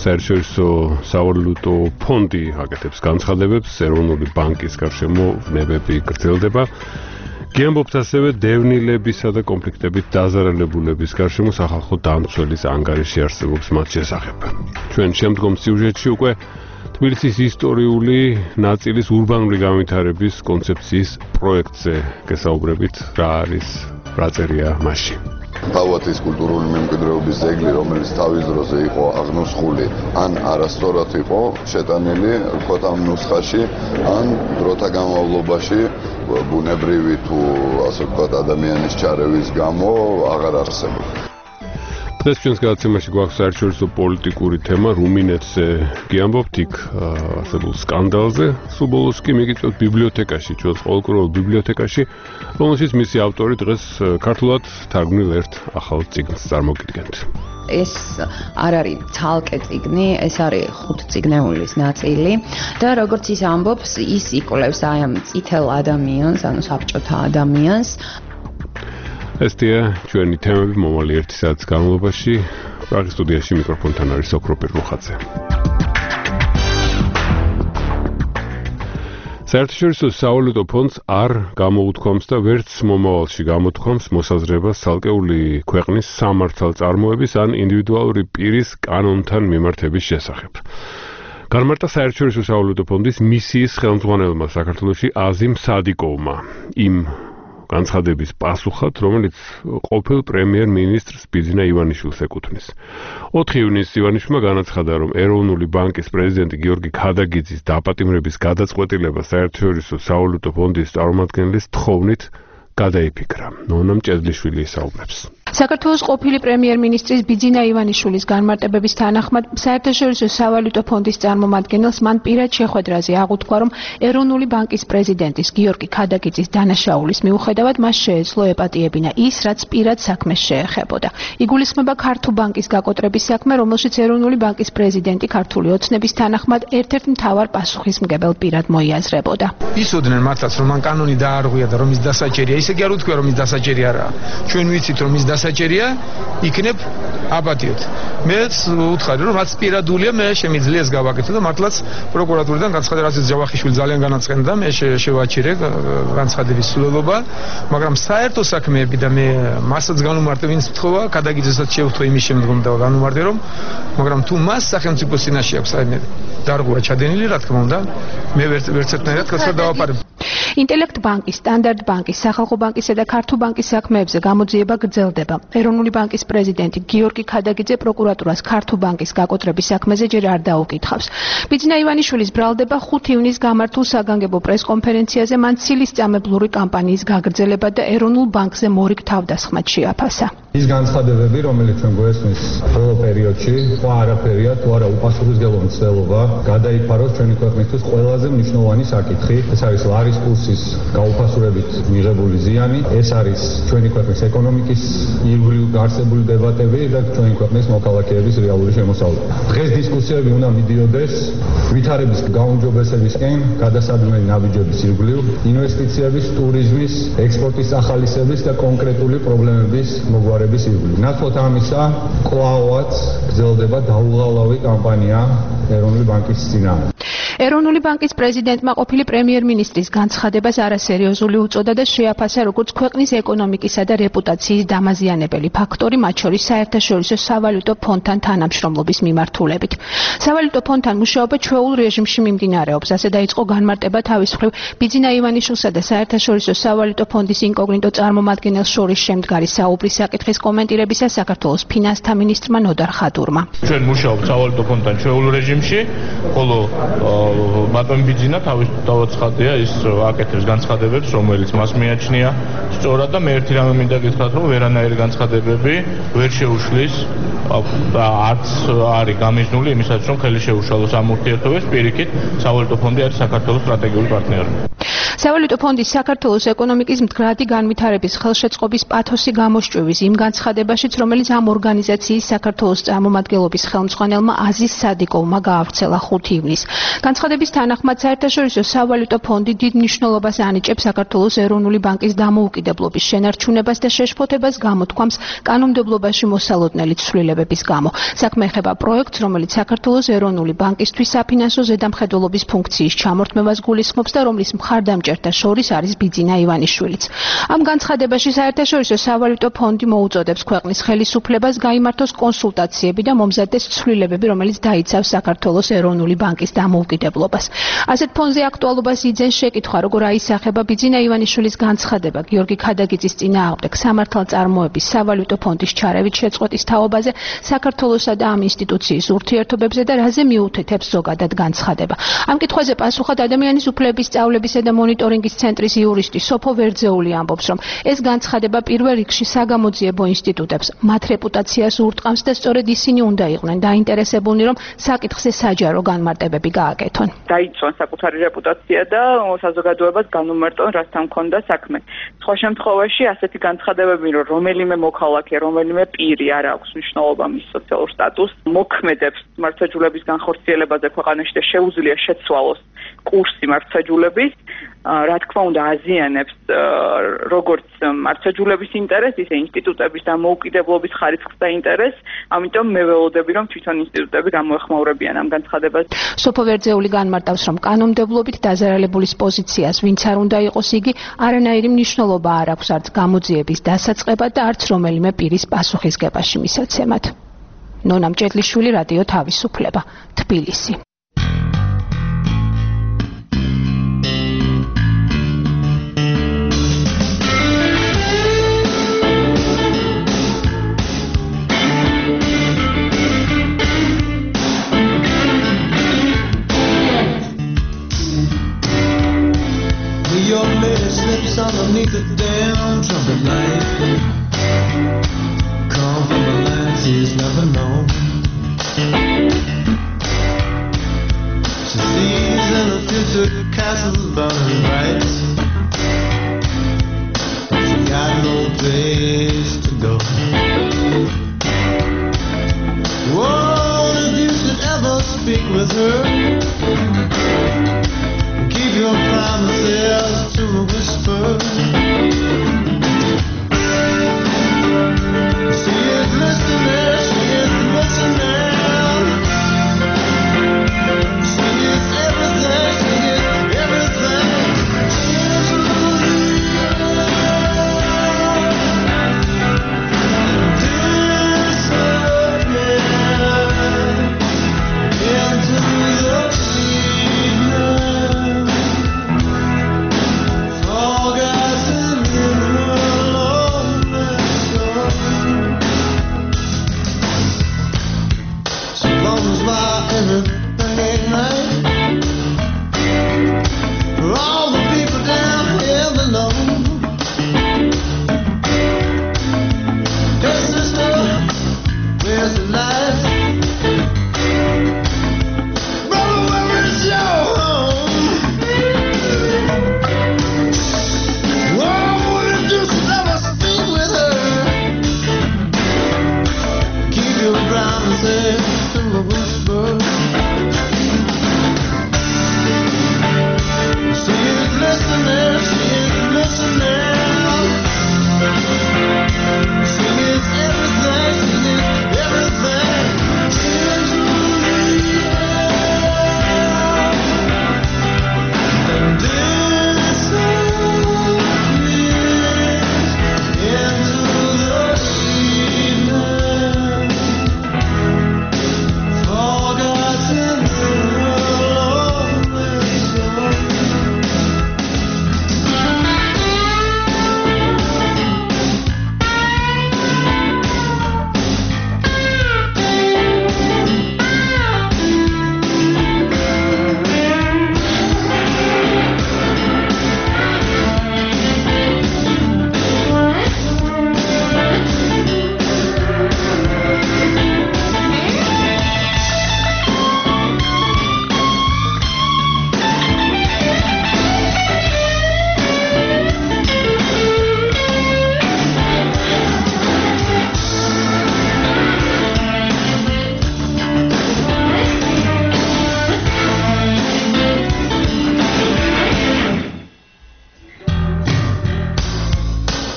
საერთაშორისო სავალუტო ფონდი აკეთებს განცხადებებს, ეროვნული ბანკის გარშემო ნებები გრძელდება. გიამბობთ ასევე დევნილებისა და კონფლიქტებით დაზარალებულების გარშემო სახალხო დამცველის ანგარიში არსებობს მათ შესახებ. ჩვენ შემდგომ სიუჟეტში უკვე თბილისის ისტორიული ნაწილის ურბანული განვითარების კონცეფციის პროექტზე გესაუბრებით, რა არის, რა წერია მასში. თავათის კულტურული მემკვიდრეობის ძეგლი, რომელიც თავის დროზე იყო აღნუსხული, ან არასწორად იყო შეტანილი ვთქვათ ამ ნუსხაში, ან დროთა განმავლობაში ბუნებრივი თუ ასე ვთქვათ ადამიანის ჩარევის გამო აღარ არსებობდა. დღეს ჩვენს გადაცემაში გვაქვს საერთაშორისო პოლიტიკური თემა რუმინეთზე გიამბობთ იქ არსებულ სკანდალზე. სულ ბოლოს კი მიგიწევთ ბიბლიოთეკაში, ჩვენს ყოველკვირეულ ბიბლიოთეკაში, რომელშიც მისი ავტორი დღეს ქართულად თარგმნილ ერთ ახალ წიგნს წარმოგიდგენთ. ეს არ არის ცალკე წიგნი, ეს არის 5 წიგნეულის ნაწილი და როგორც ის ამბობს, ის იკვლევს აი ამ წითელ ადამიანს, ანუ საბჭოთა ადამიანს. ესია ჩვენი თემები მომავალი 1 საათის განმავლობაში. პრაღის სტუდიაში მიკროფონთან არის ოქრო პირმოხაძე. საერთაშორისო სავალუტო ფონდს არ გამოუთქვამს და ვერც მომავალში გამოთქვამს მოსაზრებას ცალკეული ქვეყნის სამართალწარმოების ან ინდივიდუალური პირის კანონთან მიმართების შესახებ. განმარტა საერთაშორისო სავალუტო ფონდის მისიის ხელმძღვანელმა საქართველოში აზიმ სადიკოვმა იმ განცხადების პასუხად, რომელიც ყოფილ პრემიერ-მინისტრს ბიძინა ივანიშვილს ეკუთვნის. 4 ივნისს ივანიშვილმა განაცხადა, რომ ეროვნული ბანკის პრეზიდენტი გიორგი ქადაგიძის დაპატიმრების გადაწყვეტილება საერთაშორისო სავალუტო ფონდის წარმომადგენლის თხოვნით გადაიფიქრა. ნონა მჭედლიშვილი ისაუბრებს. საქართველოს ყოფილი პრემიერ-მინისტრის ბიძინა ივანიშვილის განმარტებების თანახმად საერთაშორისო სავალუტო ფონდის წარმომადგენელს მან პირად შეხვედრაზე აღუთქვა, რომ ეროვნული ბანკის პრეზიდენტის გიორგი ქადაგიძის დანაშაულის მიუხედავად მას შეეძლო ეპატიებინა ის, რაც პირად საქმეს შეეხებოდა. იგულისხმება ქართულ ბანკის გაკოტრების საქმე, რომელშიც ეროვნული ბანკის პრეზიდენტი ქართული ოცნების თანახმად ერთ-ერთ მთავარ პასუხისმგებელ პირად მოიაზრებოდა. იცოდნენ მართლაც, რომ მან კანონი დაარღვია და რომ ის დასაჭერია, ისე კი არ უთქვია, რომ ის დასაჭერი არაა. ჩვენ ვიცით, რომ ის დასაჭერია, იქნებ აპატიოთ. მეც უთხარი, რომ რაც პირადულია, მე შემიძლია ეს გავაკეთო და მართლაც პროკურატურიდან განცხადა, რაც ჯავახიშვილი ძალიან განაცხენდა, მე შევაჩერე განცხადების სრულობა, მაგრამ საერთო საქმეები და მე მასაც განუმარტე, ვინც მთხოვა, ქადაგიძესაც შევთხოვე იმის შემდგომ და განუმარტე, რომ მაგრამ თუ მას სახელმწიფოს წინაშე აქვს აი დარღვევა ჩადენილი, რა თქმა უნდა, მე ვერცერთნაირად კაცად დავაფარებ. ინტელექტ ბანკის, სტანდარტ ბანკის, სახალხო ბანკისა და ქართულ ბანკის საქმეებზე გამოძიება გრძელდება. ეროვნული ბანკის პრეზიდენტი გიორგი ქადაგიძე პროკურატურას ქართულ ბანკის გაკოტრების საქმეზე ჯერ არ დაუკითხავს. ბიძინა ივანიშვილის ბრალდება 5 ივნისს გამართულ საგანგებო პრესკონფერენციაზე მან ცილისწამებლური კამპანიის გაგრძელება და ეროვნულ ბანკზე მორიგ თავდასხმად შეაფასა. ის განცხადებები, რომელიც ჩვენ გვესმის ბოლო პერიოდში, სხვა არაფერია, თუ არა უპასუხისმგებლო მცდელობა, გადაიფაროს ჩვენი ქვეყნისთვის ყველაზე მნიშვნელოვანი საკითხი. ეს არის ლარის კურსის გაუფასურებით მიღებული ზიანი, ეს არის ჩვენი ქვეყნის ეკონომიკის ირგვლივ არსებული დებატები და ჩვენი ქვეყნის მოქალაქეების რეალური შემოსავლება. დღეს დისკუსიები უნდა მიდიოდეს ვითარების გაუმჯობესებისკენ, გადასარდმელი ნაბიჯების ირგვლივ, ინვესტიციების, ტურიზმის, ექსპორტის ახალისების და კონკრეტული პრობლემების მოგვარების ირგვლივ. ნაცვლად ამისა, კვლავაც გრძელდება დაუღალავი კამპანია ეროვნული ბანკის წინააღმდეგ. ეროვნული ბანკის პრეზიდენტმა ყოფილი პრემიერ-მინისტრის განცხადებას არასერიოზული უწოდა და შეაფასა როგორც ქვეყნის ეკონომიკისა და რეპუტაციის დამაზიანებელი ფაქტორი, მათ შორის საერთაშორისო სავალუტო ფონდთან თანამშრომლობის მიმართულებით. სავალუტო ფონდთან მუშაობა ჩვეულ რეჟიმში მიმდინარეობს, ასე დაიწყო განმარტება თავის მხრივ ბიძინა ივანიშვილსა და საერთაშორისო სავალუტო ფონდის ინკოგნიტო წარმომადგენელს შორის შემდგარი საუბრის საკითხის კომენტირებისა საქართველოს ფინანსთა მინისტრმა ნოდარ ხადურმა. ჩვენ მუშაობთ სავალუტო ფონდთან ჩვეულ რეჟიმში, ხოლო ბატონი ბიძინა თავაცხადია ის აკეთებს განცხადებებს, რომელიც მას მიაჩნია სწორად და მე ერთი რამე მინდა გითხრათ, რომ ვერანაირი განცხადებები ვერ შეუშლის და არც არის გამიზნული იმისაც, რომ ხელი შეუშალოს ამ ურთიერთობებს. პირიქით, სავალუტო ფონდი არის საქართველოს სტრატეგიული პარტნიორი. სავალუტო ფონდის საქართველოს ეკონომიკის მდგრადი განვითარების ხელშეწყობის პათოსი გამოსჭვივის იმ განცხადებაშიც, რომელიც ამ ორგანიზაციის საქართველოს წარმომადგენლობის ხელმძღვანელმა აზიზ სადიკოვმა გაავრცელა 5 ივნისს. განცხადების თანახმად საერთაშორისო სავალუტო ფონდი დიდ მნიშვნელობას ანიჭებს საქართველოს ეროვნული ბანკის დამოუკიდებლობის შენარჩუნებას და შეშფოთებას გამოთქვამს კანონმდებლობაში მოსალოდნელი ცვლილებების გამო. საქმე ეხება პროექტს, რომელიც საქართველოს ეროვნული ბანკისთვის საფინანსო ზედამხედველობის ფუნქციის ჩამორთმევას გულისხმობს და რომლის მხარდამჭერთა შორის არის ბიძინა ივანიშვილიც. ამ განცხადებაში საერთაშორისო სავალუტო ფონდი მოუწოდებს ქვეყნის ხელისუფლებას გაიმართოს კონსულტაციები და მომზადდეს ცვლილებები, რომელიც დაიცავს საქართველოს ეროვნული ბანკის დამოუკიდებლობას. ასეთ ფონზე აქტუალობას იძენს შეკითხვა, როგორ აისახება ბიძინა ივანიშვილის განცხადება გიორგი ქადაგიძის წინააღმდეგ სამართალწარმოების სავალუტო ფონდის ჩარევით შეწყვეტის თაობაზე საქართველოსა და ამ ინსტიტუციის ურთიერთობებზე და რაზე მიუთითებს ზოგადად განცხადება. ამ კითხვაზე პასუხად ადამიანის უფლებების სწავლებისა და მონიტორინგის ცენტრის იურისტი სოფო ვერძეული ამბობს, რომ ეს განცხადება პირველ რიგში საგამოძიებო ინსტიტუტებს მათ რეპუტაციას ურტყამს და სწორედ ისინი უნდა იყვნენ დაინტერესებულნი, რომ საკითხზე საჯარო განმარტებები გააკეთონ. დაიცვან საკუთარი რეპუტაცია და საზოგადოებას განუმარტონ, რასთან ჰქონდა საქმე. სხვა შემთხვევაში ასეთი განცხადებები, რომ რომელიმე მოქალაქე, რომელიმე პირი არ აქვს მნიშვნელობა მის სოციალურ სტატუსს, მოქმედებს მართლმსაჯულების განხორციელებაზე ქვეყანაში და შეუძლია შეცვალოს კურსი მართლმსაჯულების, რა თქმა უნდა აზიანებს როგორც მართლმსაჯულების ინტერესს, ისე ინსტიტუტების დამოუკიდებლობის ხარისხს და ინტერესს, ამიტომ მე ველოდები, რომ თვითონ ინსტიტუტები გამოეხმაურებიან ამ განცხადებას. სოფო ვერძეული განმარტავს, რომ კანონმდებლობით დაზარალებულის პოზიციას, ვინც არ უნდა იყოს იგი, არანაირი მნიშვნელობა არ აქვს არც გამოძიების დასაწყებად და არც რომელიმე პირის პასუხისგებაში მისაცემად. ნონა მჭედლიშვილი, რადიო თავისუფლება, თბილისი. Underneath the damn trumpet light, come from the lands he's never known. She sees in the future castles burning bright. She got no place to go. Oh, if you should ever speak with her, keep your promises to a whisper. She is listening, she is listening. She is everything, she is everything. She is disappear into the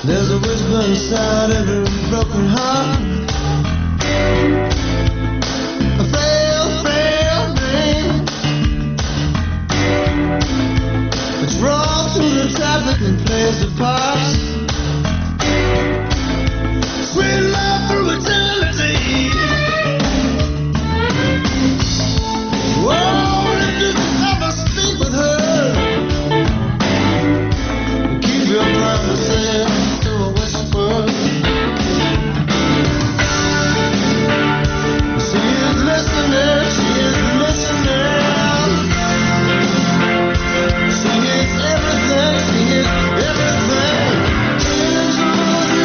There's a whisper inside every broken heart. A frail dream. It's wrong through the traffic and plays the parts. Sweet love through eternity. Oh, if you could ever speak with her, keep your promises to a whisper. She is listening, she is listening. She is everything, she is everything. Into the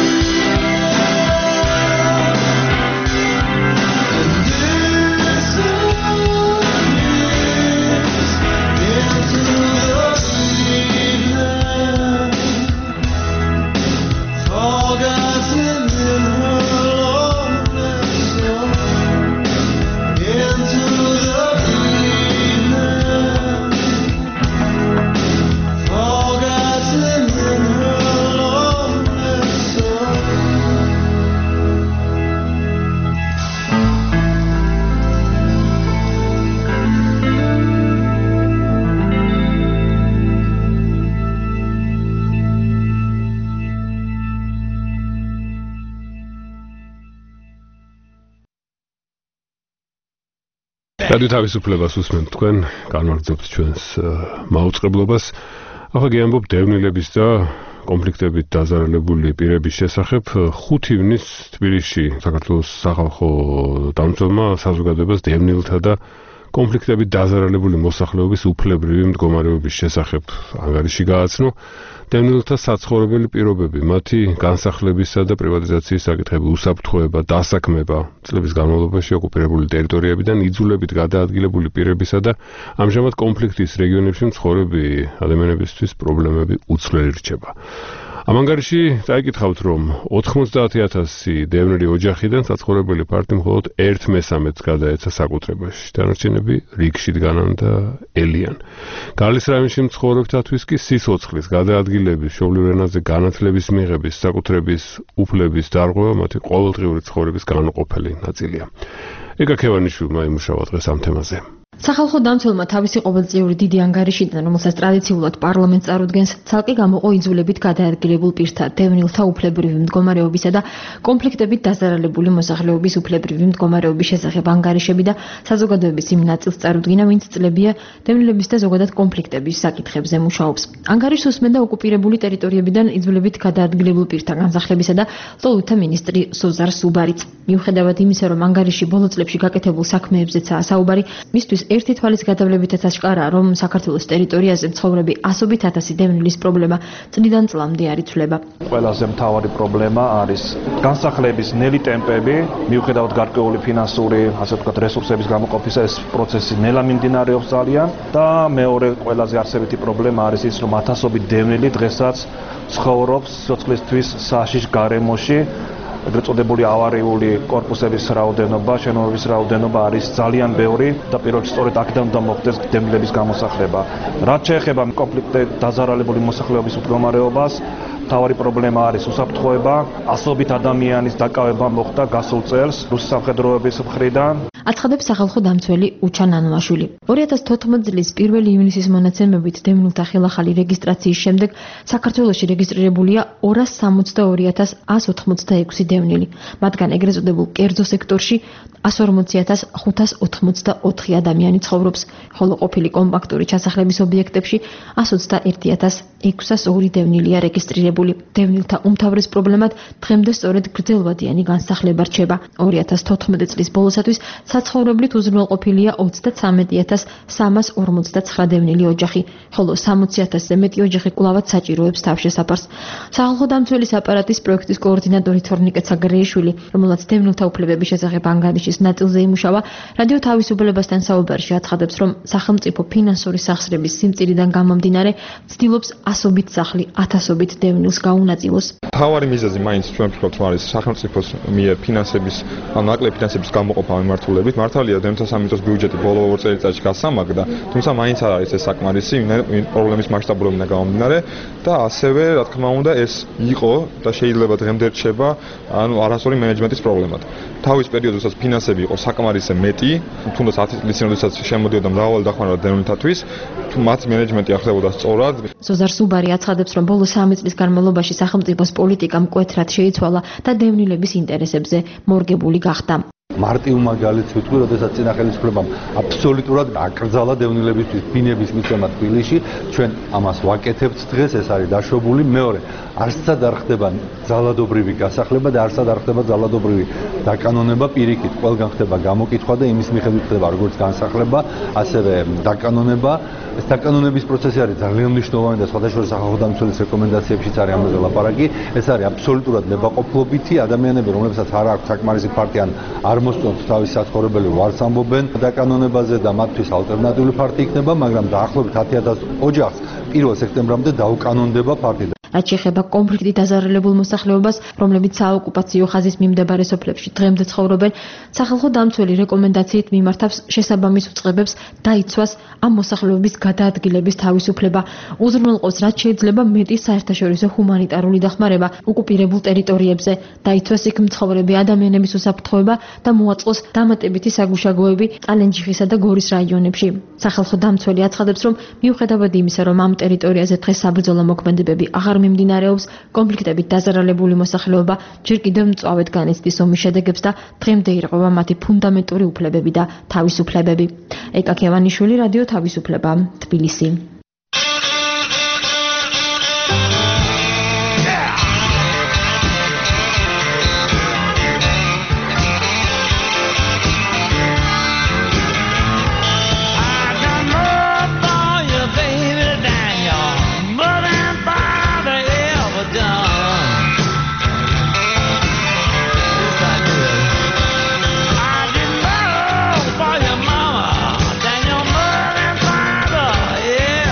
რადიო თავისუფლებას უსმენთ თქვენ, განვაგრძობთ ჩვენს მაუწყებლობას. ახლა გიამბობ დევნილების და კონფლიქტებით დაზარალებული პირების შესახებ. 5 ივნის თბილისში საქართველოს სახალხო დამცველმა საზოგადოებას დევნილთა და კონფლიქტებით დაზარალებული მოსახლეობის უფლებრივი მდგომარეობის შესახებ ანგარიში გააცნო. დევნილთა საცხოვრებელი პირობები, მათი განსახლებისა და პრივატიზაციის საკითხები, უსაფრთხოება, დასაქმება, წლების განმავლობაში ოკუპირებული ტერიტორიებიდან იძულებით გადაადგილებული პირებისა და ამჟამად კონფლიქტის რეგიონებში მცხოვრები ადამიანებისთვის პრობლემები უცვლელი რჩება. ამ ანგარიში წაიკითხავთ, რომ 90,000 დევნილი ოჯახიდან საცხოვრებელი ფართი მხოლოდ 1/3-ს გადაეცა საკუთრებაში. დანარჩენები რიგში დგანან და ელიან. გალის რაიონში მცხოვრებთათვის კი სიცოცხლის გადაადგილების, მშობლიურ ენაზე განათლების მიღების, საკუთრების უფლების დარღვევა მათი ყოველდღიური ცხოვრების განუყოფელი ნაწილია. ეკა ქევანიშვილმა იმუშავა დღეს ამ თემაზე. სახალხო დამცველმა თავისი ყოველწლიური დიდი ანგარიშიდან, რომელსაც ტრადიციულად პარლამენტს წარუდგენს, ცალკე გამოყო იძულებით გადაადგილებულ პირთა, დევნილთა უფლებრივი მდგომარეობისა და კონფლიქტებით დაზარალებული მოსახლეობის უფლებრივი მდგომარეობის შესახებ ანგარიშები და საზოგადოების იმ ნაწილს წარუდგინა, ვინც წლებია დევნილების და ზოგადად კონფლიქტების საკითხებზე მუშაობს. ანგარიშს უსმენდა ოკუპირებული ტერიტორიებიდან იძულებით გადაადგილებულ პირთა განსახლებისა და ლოლთა მინისტრი სოზარ სუბარიც. მიუხედავად იმისა, რომ ანგარიში ბოლო წლებში გაკეთებულ საქმეებზეცაა საუბარი, მისთვის ერთი თვალის გადავლებითაც აშკარაა, რომ საქართველოს ტერიტორიაზე მცხოვრები ასობით ათასი დევნილის პრობლემა წლიდან წლამდე არ იცვლება. ყველაზე მთავარი პრობლემა არის განსახლების ნელი ტემპები, მიუხედავად გარკვეული ფინანსური, ასე ვთქვათ, რესურსების გამოყოფისა, ეს პროცესი ნელა მიმდინარეობს ძალიან და მეორე ყველაზე არსებითი პრობლემა არის ის, რომ ათასობით დევნილი დღესაც ცხოვრობს სიცოცხლისთვის საშიშ გარემოში. ეგრეთ წოდებული ავარიული კორპუსების რაოდენობა, შენობების რაოდენობა არის ძალიან ბევრი და პირველ რიგში სწორედ აქედან უნდა მოხდეს დევნილების გამოსახლება. რაც შეეხება კონფლიქტით დაზარალებული მოსახლეობის მდგომარეობას, მთავარი პრობლემა არის უსაფრთხოება. ასობით ადამიანის დაკავება მოხდა გასულ წელს რუსეთის სამხედროების მხრიდან. აცხადებს სახალხო დამცველი უჩან ანუაშვილი. 2014 წლის 1 ივნისის მონაცემებით დევნილთა ხელახალი რეგისტრაციის შემდეგ საქართველოში რეგისტრირებულია 262,186 დევნილი. მათგან ეგრეთ წოდებულ კერძო სექტორში 140,584 ადამიანი ცხოვრობს, ხოლო ყოფილი კომპაქტური ჩასახლების ობიექტებში 121,602 დევნილია რეგისტრირებული. დევნილთა უმთავრეს პრობლემად დღემდე სწორედ გრძელვადიანი განსახლება რჩება. 2014 წლის ბოლოსათვის საცხოვრებლით უზრუნველყოფილია 33,359 დევნილი ოჯახი, ხოლო 60,000-ზე მეტი ოჯახი კვლავაც საჭიროებს თავშესაფარს. სახალხო დამცველის აპარატის პროექტის კოორდინატორი თორნიკე ცაგრეიშვილი, რომელაც დევნილთა უფლებების შესახებ ანგარიშის ნაწილზე იმუშავა, რადიო თავისუფლებასთან საუბარში აცხადებს, რომ სახელმწიფო ფინანსური სახსრების სიმწირიდან გამომდინარე, ცდილობს ასობით სახლი, ათასობით დევნილი დევნილს გაუნაწილოს. თავარი მიზეზი მაინც ჩვენ ვფიქრობთ, რომ არის სახელმწიფოს მიერ ფინანსების, ანუ ნაკლები ფინანსების გამოყოფა მიმართულებით. მართალია, დევნილთა სამინისტროს ბიუჯეტი ბოლო 2 წელიწადში გასამაგდა, თუმცა მაინც არ არის ეს საკმარისი, პრობლემის მასშტაბურობიდან გამომდინარე და ასევე, რა თქმა უნდა, ეს იყო და შეიძლება დღემდე რჩება, ანუ არასწორი მენეჯმენტის პრობლემად. თავის პერიოდოსაც ფინანსები იყო საკმარისზე მეტი, თუნდაც 10 წლის წინ, როდესაც შემოდიოდა მრავალი დახმარება დევნილთათვის, თუ მათ მენეჯმენტი არ ხდებოდა სწორად. ზოზარ სუბარი აცხადებს, რომ ბოლო 3 წლის განმავლობაში სახელმწიფოს პოლიტიკა მკვეთრად შეიცვალა და დევნილების ინტერესებზე მორგებული გახდა. მარტივ მაგალითს ვიტყვი, როდესაც წინა ხელისუფლებამ აბსოლუტურად აკრძალა დევნილებისთვის ფინების მიცემა თბილისში, ჩვენ ამას ვაკეთებთ დღეს, ეს არის დაშვებული. მეორე, არცად არ ხდება ძალადობრივი გასახლება და არცად არ ხდება ძალადობრივი დაკანონება, პირიქით, ყველგან ხდება გამოკითხვა და იმის მიხედვით ხდება როგორც განსახლება, ასევე დაკანონება. ეს დაკანონების პროცესი არის ძალიან მნიშვნელოვანი და სხვადასხვა სახალხო დამცველის რეკომენდაციებშიც არის ამაზე ლაპარაკი. ეს არის აბსოლუტურად ნებაყოფლობითი ადამიანები, რომლებსაც არ აქვს საკმარისი ფაქტი ან არ მოსწონთ თავის საცხოვრებელი ვარს ამბობენ დაკანონებაზე და მათთვის ალტერნატიული ფაქტი იქნება, მაგრამ დაახლოებით 10,000 ოჯახს 1 სექტემბრამდე დაუკანონდება ფაქტი. რაც შეეხება კონფლიქტით დაზარალებულ მოსახლეობას, რომლებიც საოკუპაციო ხაზის მიმდებარე სოფლებში დღემდე ცხოვრობენ, სახალხო დამცველი რეკომენდაციით მიმართავს შესაბამის უწყებებს დაიცვას ამ მოსახლეობის გადაადგილების თავისუფლება. უზრუნველყოს რაც შეიძლება მეტი საერთაშორისო ჰუმანიტარული დახმარება ოკუპირებულ ტერიტორიებზე, დაიცვას იქ მცხოვრები ადამიანების უსაფრთხოება და მოაწყოს დამატებითი საგუშაგოები კალენჯიხისა და გორის რაიონებში. სახალხო დამცველი აცხადებს, რომ მიუხედავად იმისა, რომ ამ ტერიტორიაზე დღეს საბრძოლო მოქმედებები აღარ მიმდინარეობს, კონფლიქტებით დაზარალებული მოსახლეობა ჯერ კიდევ მწვავედ განიცდის ომის შედეგებს და დღემდე ირღვევა მათი ფუნდამენტური უფლებები და თავისუფლებები. ეკა ქევანიშვილი, რადიო თავისუფლება, თბილისი. Yeah.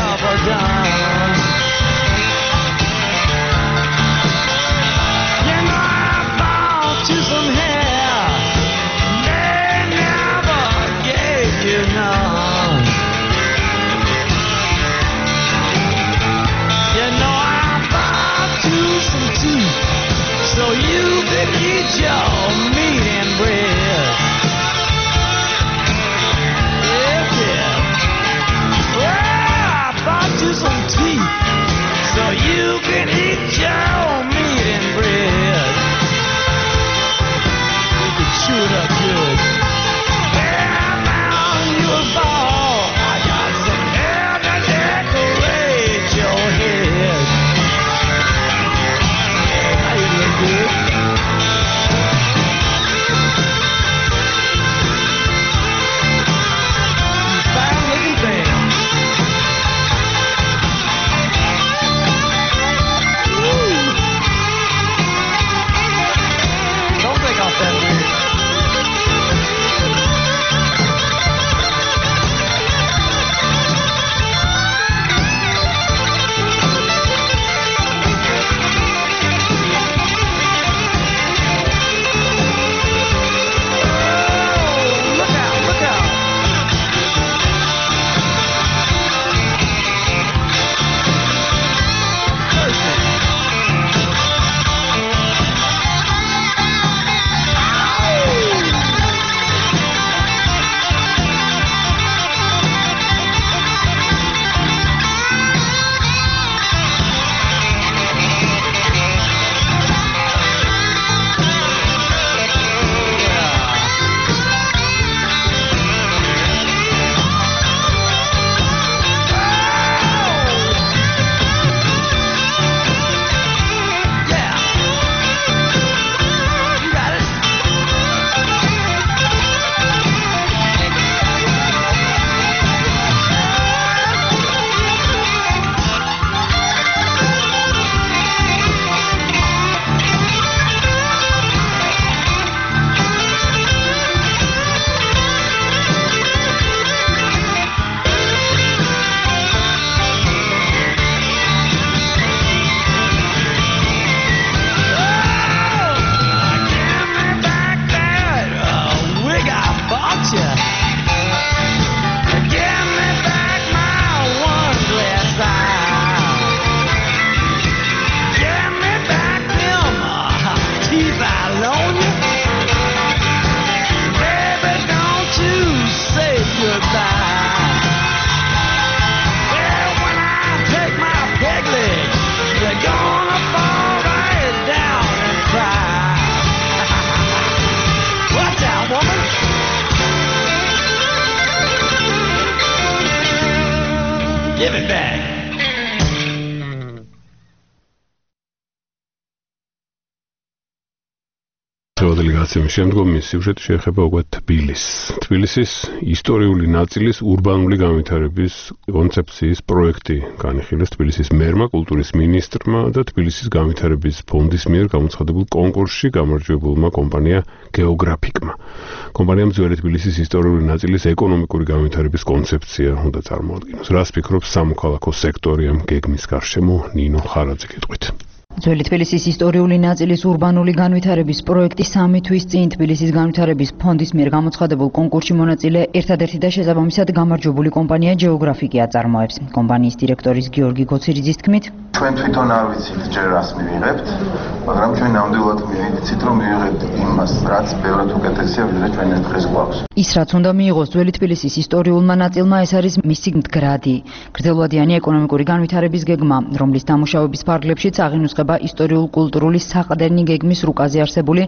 დღევანდელი გადაცემის შემდგომი სიუჟეტი შეეხება უკვე თბილისის ისტორიული ნაწილის ურბანული განვითარების კონცეფციის პროექტი განიხილეს თბილისის მერმა, კულტურის მინისტრმა და თბილისის განვითარების ფონდის მიერ გამოცხადებულ კონკურსში გამარჯვებულმა კომპანია გეოგრაფიკმა. კომპანიამ ძველი თბილისის ისტორიული ნაწილის ეკონომიკური განვითარების კონცეფცია უნდა წარმოადგინოს. რას ფიქრობს სამოქალაქო სექტორი ამ გეგმის გარშემო? ნინო ხარაძე გეტყვით. ძველი თბილისის ისტორიული ნაწილის ურბანული განვითარების პროექტი 3 თვის წინ თბილისის განვითარების ფონდის მიერ გამოცხადებულ კონკურსში მონაწილე ერთადერთი და შესაბამისად გამარჯვებული კომპანია გეოგრაფიკი აწარმოებს. კომპანიის დირექტორის გიორგი გოცირიძის თქმით, ჩვენ თვითონ არ ვიცით ჯერ რას მივიღებთ, მაგრამ ჩვენ ნამდვილად მივიცით რომ მივიღებთ იმას, რაც ბევრად უკეთესია, ვიდრე ჩვენ დღეს გვაქვს. ის რაც უნდა მიიღოს ძველი თბილისის ისტორიულმა ნაწილმა, ეს არის მისი მდგრადი, გრძელვადიანი ეკონომიკური განვითარების გეგმა, რომლის დამუშავების ფარგლებშიც აღინუსხება ისტორიულ-კულტურული საყრდენი გეგმის რუკაზე არსებული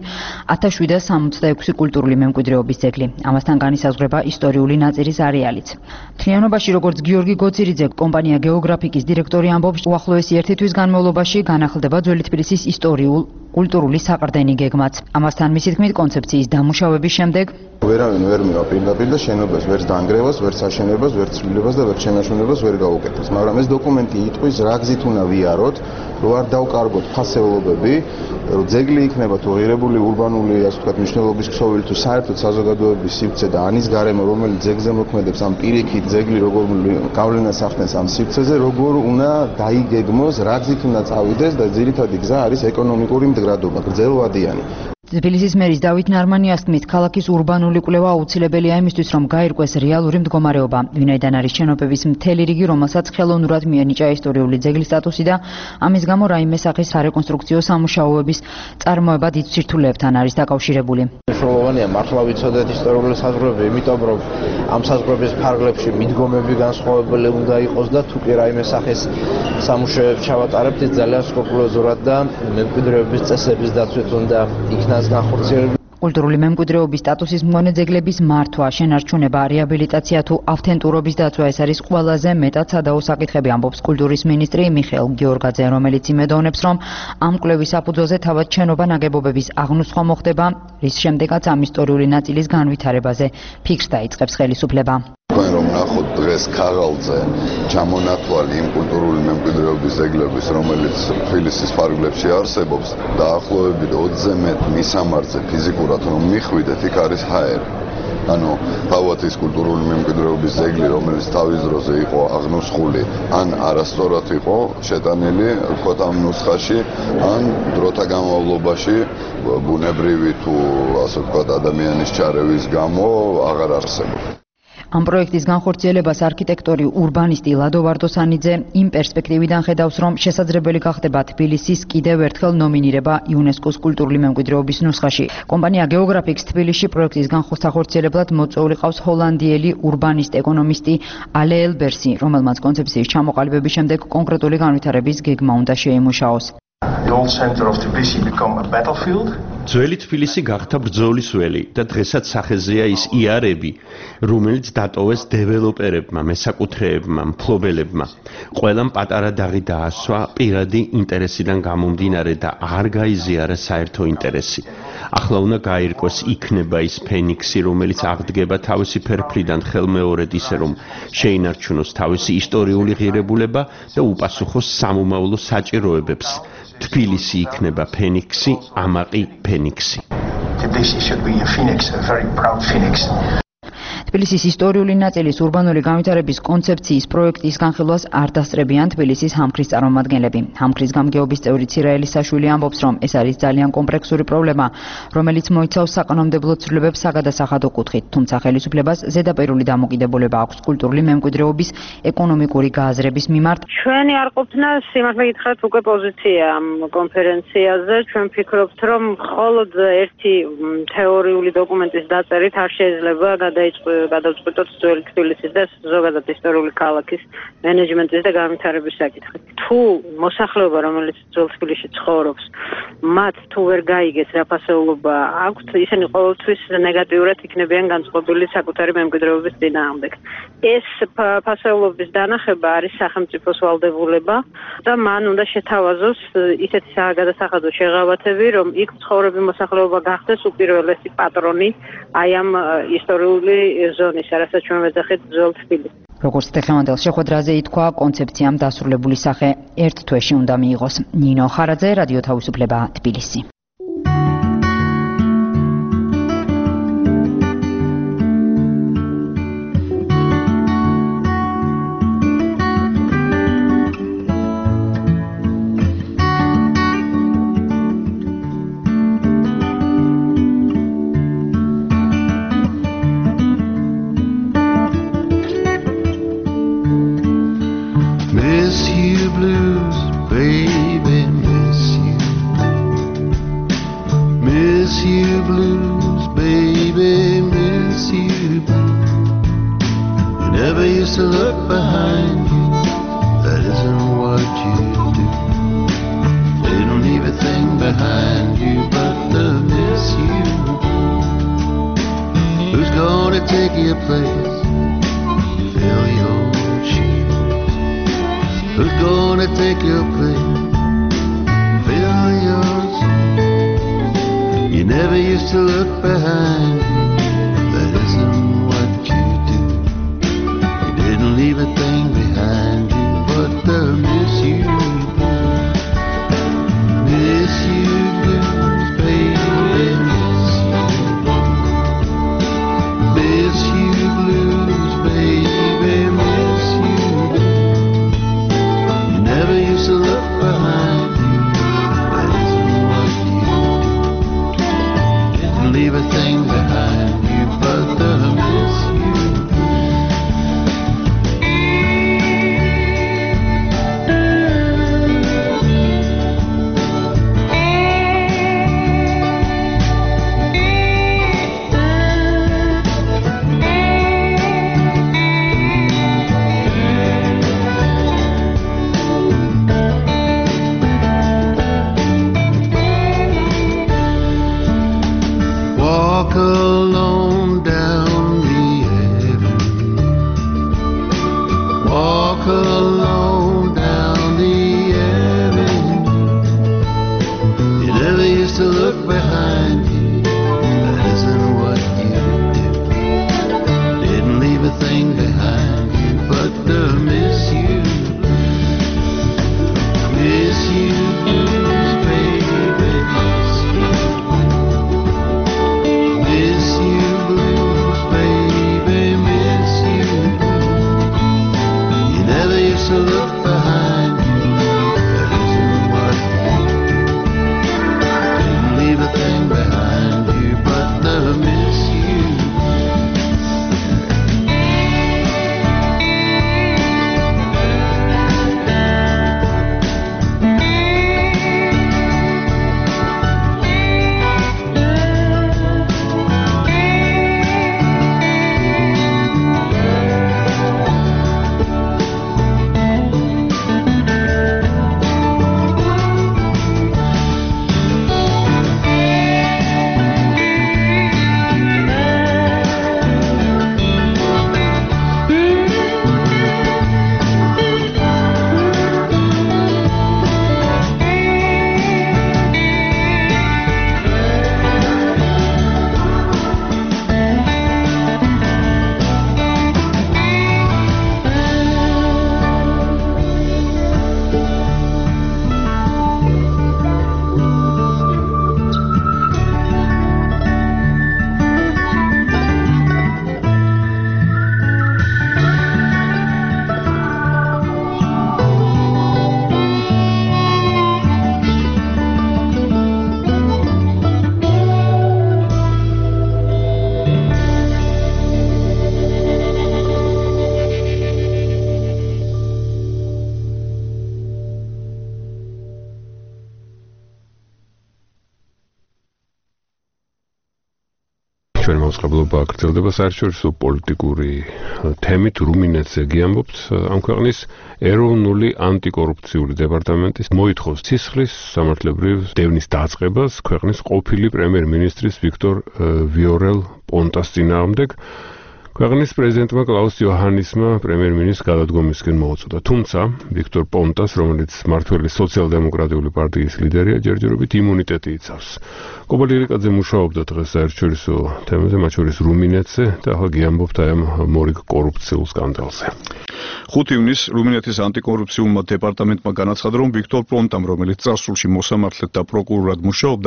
1766 კულტურული მემკვიდრეობის ძეგლი. ამასთან განისაზღვრება ისტორიული ნაწილის არეალიც. მთლიანობაში, როგორც გიორგი გოცირიძე, კომპანია გეოგრაფიკის დირექტორი ამბობს, უახლოესი 1 თვის განმავლობაში განახლდება ძველი თბილისის ისტორიულ-კულტურული საყრდენი გეგმაც. ამასთან მისი თქმით, კონცეფციის დამუშავების შემდეგ ვერავინ ვერ მივა პირდაპირ და შენობას ვერც დაანგრევას, ვერც აშენებას, ვერც ცვლილებას და ვერც შენაშუნებას ვერ გაუკეთებს. მაგრამ ეს დოკუმენტი იტყვის, რა გზით უნდა ვიაროთ, რომ არ დავკარგოთ ფასეულობები, რომ ძეგლი იქნება თუ ღირებული ურბანული, ასე ვთქვათ, მნიშვნელობის ქსოვილი თუ საერთოდ საზოგადოების სივრცე და ანის გარემო, რომელიც ძეგლზე მოქმედებს, ამ პირიქით ძეგლი როგორ გავლენას ახდენს ამ სივრცეზე, როგორ უნდა დაიგეგმოს, რა გზით უნდა წავიდეს და ძირითადი გზა არის ეკონომიკური მდგრადობა, გრძელვადიანი. თბილისის მერის დავით ნარმანიას თქმით, ქალაქის ურბანული კვლევა აუცილებელია იმისთვის, რომ გაირკვეს რეალური მდგომარეობა, ვინაიდან არის შენობების მთელი რიგი, რომელსაც ხელოვნურად მიენიჭა ისტორიული ძეგლის სტატუსი და ამის გამო რაიმე სახის სარეკონსტრუქციო სამუშაოების წარმოება დიდ სირთულეებთან არის დაკავშირებული. მნიშვნელოვანია მართლა ვიცოდეთ ისტორიული საზღვრები, იმიტომ რომ ამ საზღვრების ფარგლებში მიდგომები განსხვავებული უნდა იყოს და თუ კი რაიმე სახის სამუშაოებს ჩავატარებთ, ის ძალიან სკრუპულოზურად და მემკვიდრეობის წესების დაცვით უნდა იქნას განხორციელებული. კულტურული მემკვიდრეობის სტატუსის მქონე ძეგლების მართვა, შენარჩუნება, რეაბილიტაცია თუ ავთენტურობის დაცვა ეს არის ყველაზე მეტად სადაო საკითხები, ამბობს კულტურის მინისტრი მიხეილ გიორგაძე, რომელიც იმედოვნებს, რომ ამ კვლევის საფუძველზე თავად შენობა ნაგებობების აღნუსხვა მოხდება, რის შემდეგაც ამ ისტორიული ნაწილის განვითარებაზე ფიქრს დაიწყებს ხელისუფლება. თქვენ რომ ნახოთ დღეს ქაღალდზე ჩამონათვალი იმ კულტურული მემკვიდრეობის ძეგლების, რომელიც თბილისის ფარგლებში არსებობს, დაახლოებით 20 მეტრ მისამართზე ფიზიკურად რომ მიხვიდეთ, იქ არის ჰაერი. ანუ თავად ის კულტურული მემკვიდრეობის ძეგლი, რომელიც თავის დროზე იყო აღნუსხული, ან არასწორად იყო შეტანილი, ვთქვათ, ამ ნუსხაში, ან დროთა განმავლობაში ბუნებრივი თუ ასე ვთქვათ, ადამიანის ჩარევის გამო აღარ არსებობდა. ამ პროექტის განხორციელებას არქიტექტორი ურბანისტი ლადო ვარდოსანიძე იმ პერსპექტივიდან ხედავს, რომ შესაძლებელი გახდება თბილისის კიდევ ერთხელ ნომინირება იუნესკოს კულტურული მემკვიდრეობის ნუსხაში. კომპანია გეოგრაფიკს თბილისში პროექტის განხორციელებლად მოწვეული ყავს ჰოლანდიელი ურბანისტ-ეკონომისტი ალე ელბერსი, რომელმაც კონცეფციის ჩამოყალიბების შემდეგ კონკრეტული განვითარების გეგმა უნდა შეიმუშაოს. The old center of Tbilisi become a battlefield. ძველი თბილისი გახდა ბრძოლის ველი და დღესაც სახეზეა ის იარები, რომელიც დატოვეს დეველოპერებმა, მესაკუთრეებმა, მფლობელებმა. ყველამ პატარა დაღი დაასვა პირადი ინტერესიდან გამომდინარე და არ გაიზიარა საერთო ინტერესი. ახლა უნდა გაირკვეს იქნება ის ფენიქსი, რომელიც აღდგება თავისი ფერფლიდან ხელმეორედ ისე რომ შეინარჩუნოს თავისი ისტორიული ღირებულება და უპასუხოს სამომავლო საჭიროებებს. თბილისი იქნება ფენიქსი, ამაყი ფენიქსი. Tbilisi should be a phoenix, a very proud phoenix. თბილისის ისტორიული ნაწილის ურბანული განვითარების კონცეფციის პროექტის განხილვას არ დასწრებიან თბილისის ჰამქრის წარმომადგენლები. ჰამქრის გამგეობის წევრი ცირაელი საშვილი ამბობს, რომ ეს არის ძალიან კომპლექსური პრობლემა, რომელიც მოიცავს საკანონმდებლო ცვლილებებს საგადასახადო კუთხით, თუმცა ხელისუფლებას ზედაპირული დამოკიდებულება აქვს კულტურული მემკვიდრეობის ეკონომიკური გააზრების მიმართ. ჩვენი არ ყოფნა სიმართლე გითხრათ უკვე პოზიცია ამ კონფერენციაზე. ჩვენ ვფიქრობთ, რომ მხოლოდ ერთი თეორიული დოკუმენტის დაწერით არ შეიძლება გადაიწყოს გადავწყვიტოთ ძველი თბილისის და ზოგადად ისტორიული ქალაქის მენეჯმენტის და განვითარების საკითხი. თუ მოსახლეობა, რომელიც ძველ თბილისში ცხოვრობს, მათ თუ ვერ გაიგეს რა ფასეულობა აქვთ, ისინი ყოველთვის ნეგატიურად იქნებიან განწყობილი საკუთარი მემკვიდრეობის წინააღმდეგ. ეს ფასეულობის დანახება არის სახელმწიფოს ვალდებულება და მან უნდა შეთავაზოს ისეთი გადასახადო შეღავათები, რომ იქ მცხოვრები მოსახლეობა გახდეს უპირველესი პატრონი აი ამ ისტორიული ზონის, რასაც ჩვენ ვეძახით ძველ თბილისს. როგორც დღევანდელ შეხვედრაზე ითქვა, კონცეფციამ დასრულებული სახე ერთ თვეში უნდა მიიღოს. ნინო ხარაძე, რადიო თავისუფლება, თბილისი. Thing ჩვენი მოწყობილობა გრძელდება საერთაშორისო პოლიტიკური თემით რუმინეთზე გიამბობთ ამ ქვეყნის ეროვნული ანტიკორუფციული დეპარტამენტის მოითხოვს ცისხლის სამართლებრივ დევნის დაწყებას ქვეყნის ყოფილი პრემიერ-მინისტრის ვიქტორ ვიორელ პონტას წინააღმდეგ ქვეყნის პრეზიდენტმა კლაუს იოჰანისმა პრემიერ-მინისტრს გადადგომისკენ მოუწოდა. თუმცა ვიქტორ პონტას, რომელიც მმართველი სოციალ-დემოკრატიული პარტიის ლიდერია, ჯერჯერობით იმუნიტეტი იცავს. კობა ლირიკაძე მუშაობდა დღეს საერთაშორისო თემებზე, მათ შორის რუმინეთზე და ახლა გიამბობთ ამ მორიგ კორუფციულ სკანდალზე. 5 ივნისს რუმინეთის ანტიკორუფციულმა დეპარტამენტმა განაცხადა, რომ ვიქტორ პონტამ, რომელიც წარსულში მოსამართლედ და პროკურორად მუშაობდა,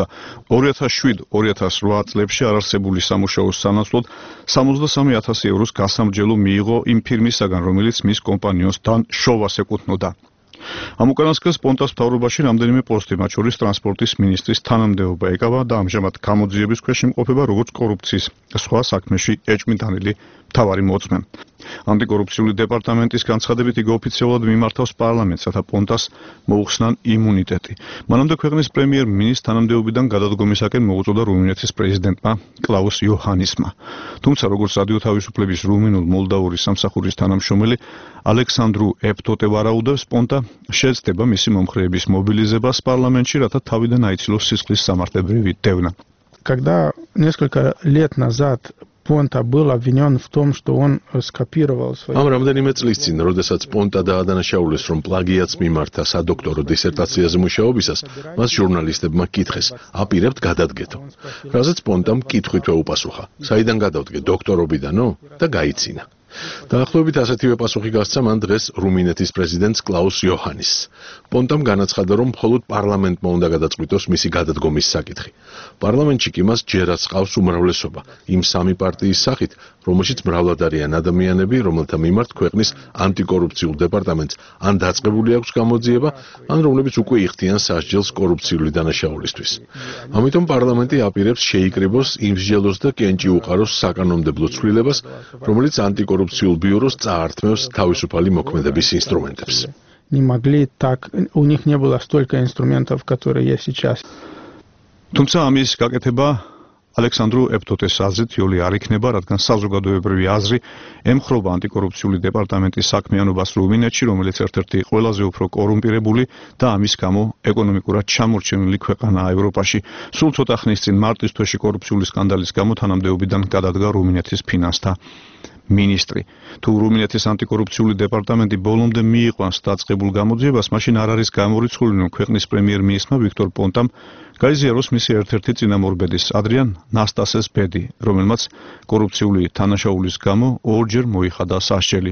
2007-2008 წლებში არარსებული სამუშაოს სანაცვლოდ 73,000 ევროს გასამრჯელო მიიღო იმ ფირმისაგან, რომელიც მის კომპანიონს თან შოვას ეკუთვნოდა. ამ უკანასკნელს პონტას მთავრობაში რამდენიმე პოსტი, მათ შორის ტრანსპორტის მინისტრის თანამდებობა ეკავა და ამჟამად გამოძიების ქვეშ იმყოფება როგორც კორუფციის სხვა საქმეში ეჭვმიტანილი მთავარი მოწმე. ანტიკორუფციული დეპარტამენტის განცხადებით იგი ოფიციალურად მიმართავს პარლამენტს, რათა პონტას მოუხსნან იმუნიტეტი. მანამდე ქვეყნის პრემიერ-მინისტრს თანამდებობიდან გადადგომისაკენ მოუწოდა რუმინეთის პრეზიდენტმა კლაუს იოჰანისმა. თუმცა, როგორც რადიო თავისუფლების რუმინულ-მოლდავური სამსახურის თანამშრომელი ალექსანდრუ ეფტოტე ვარაუდებს, პონტა შეეცდება მისი მომხრეების მობილიზებას პარლამენტში, რათა თავიდან აიცილოს სისხლის სამართლებრივი დევნა. Когда несколько лет назад Понта был обвинен в том, что он скопировал свои... Ამ რამდენიმე წლის წინ, როდესაც პონტა დაადანაშაულეს, რომ პლაგიატს მიმართა სადოქტორო დისერტაციაზე მუშაობისას, მას ჟურნალისტებმა კითხეს, აპირებთ გადადგეთო. რაზეც პონტამ კითხვით უპასუხა, საიდან გადავდგე, დოქტორობიდანო? და გაიცინა. დაახლოებით ასეთივე პასუხი გასცა მან დღეს რუმინეთის პრეზიდენტს კლაუს იოჰანისს. პონტამ განაცხადა, რომ მხოლოდ პარლამენტმა უნდა გადაწყვიტოს მისი გადადგომის საკითხი. პარლამენტში კი მას ჯერაც ყავს უმრავლესობა, იმ სამი პარტიის სახით, რომელშიც მრავლად არიან ადამიანები, რომელთა მიმართ ქვეყნის ანტიკორუფციულ დეპარტამენტს ან დაწყებული აქვს გამოძიება, ან რომლებიც უკვე იხდიან სასჯელს კორუფციული დანაშაულისთვის. ამიტომ პარლამენტი აპირებს შეიკრიბოს, იმსჯელოს და კენჭი უყაროს საკანონმდებლო ცვლილებას, რომელიც ანტიკორუფციულ ბიუროს წაართმევს თავისუფალი მოქმედების ინსტრუმენტებს. Не могли так, у них не было столько инструментов, которые есть сейчас. თუმცა ამის გაკეთება ალექსანდრუ ეფტოტეს აზრით იოლი არ იქნება, რადგან საზოგადოებრივი აზრი ემხრობა ანტიკორუფციული დეპარტამენტის საქმიანობას რუმინეთში, რომელიც ერთ-ერთი ყველაზე უფრო კორუმპირებული და ამის გამო ეკონომიკურად ჩამორჩენილი ქვეყანაა ევროპაში. სულ ცოტა ხნის წინ მარტის თვეში კორუფციული სკანდალის გამო თანამდებობიდან გადადგა რუმინეთის ფინანსთა მინისტრი. თუ რუმინეთის ანტიკორუფციული დეპარტამენტი ბოლომდე მიიყვანს დაწყებულ გამოძიებას, მაშინ არ არის გამორიცხული, რომ ქვეყნის პრემიერ-მინისტრმა ვიქტორ პონტამ გაიზიაროს მისი ერთ-ერთი წინამორბედის ადრიან ნასტასეს ბედი, რომელმაც კორუფციული თანაშაულის გამო ორჯერ მოიხადა სასჯელი.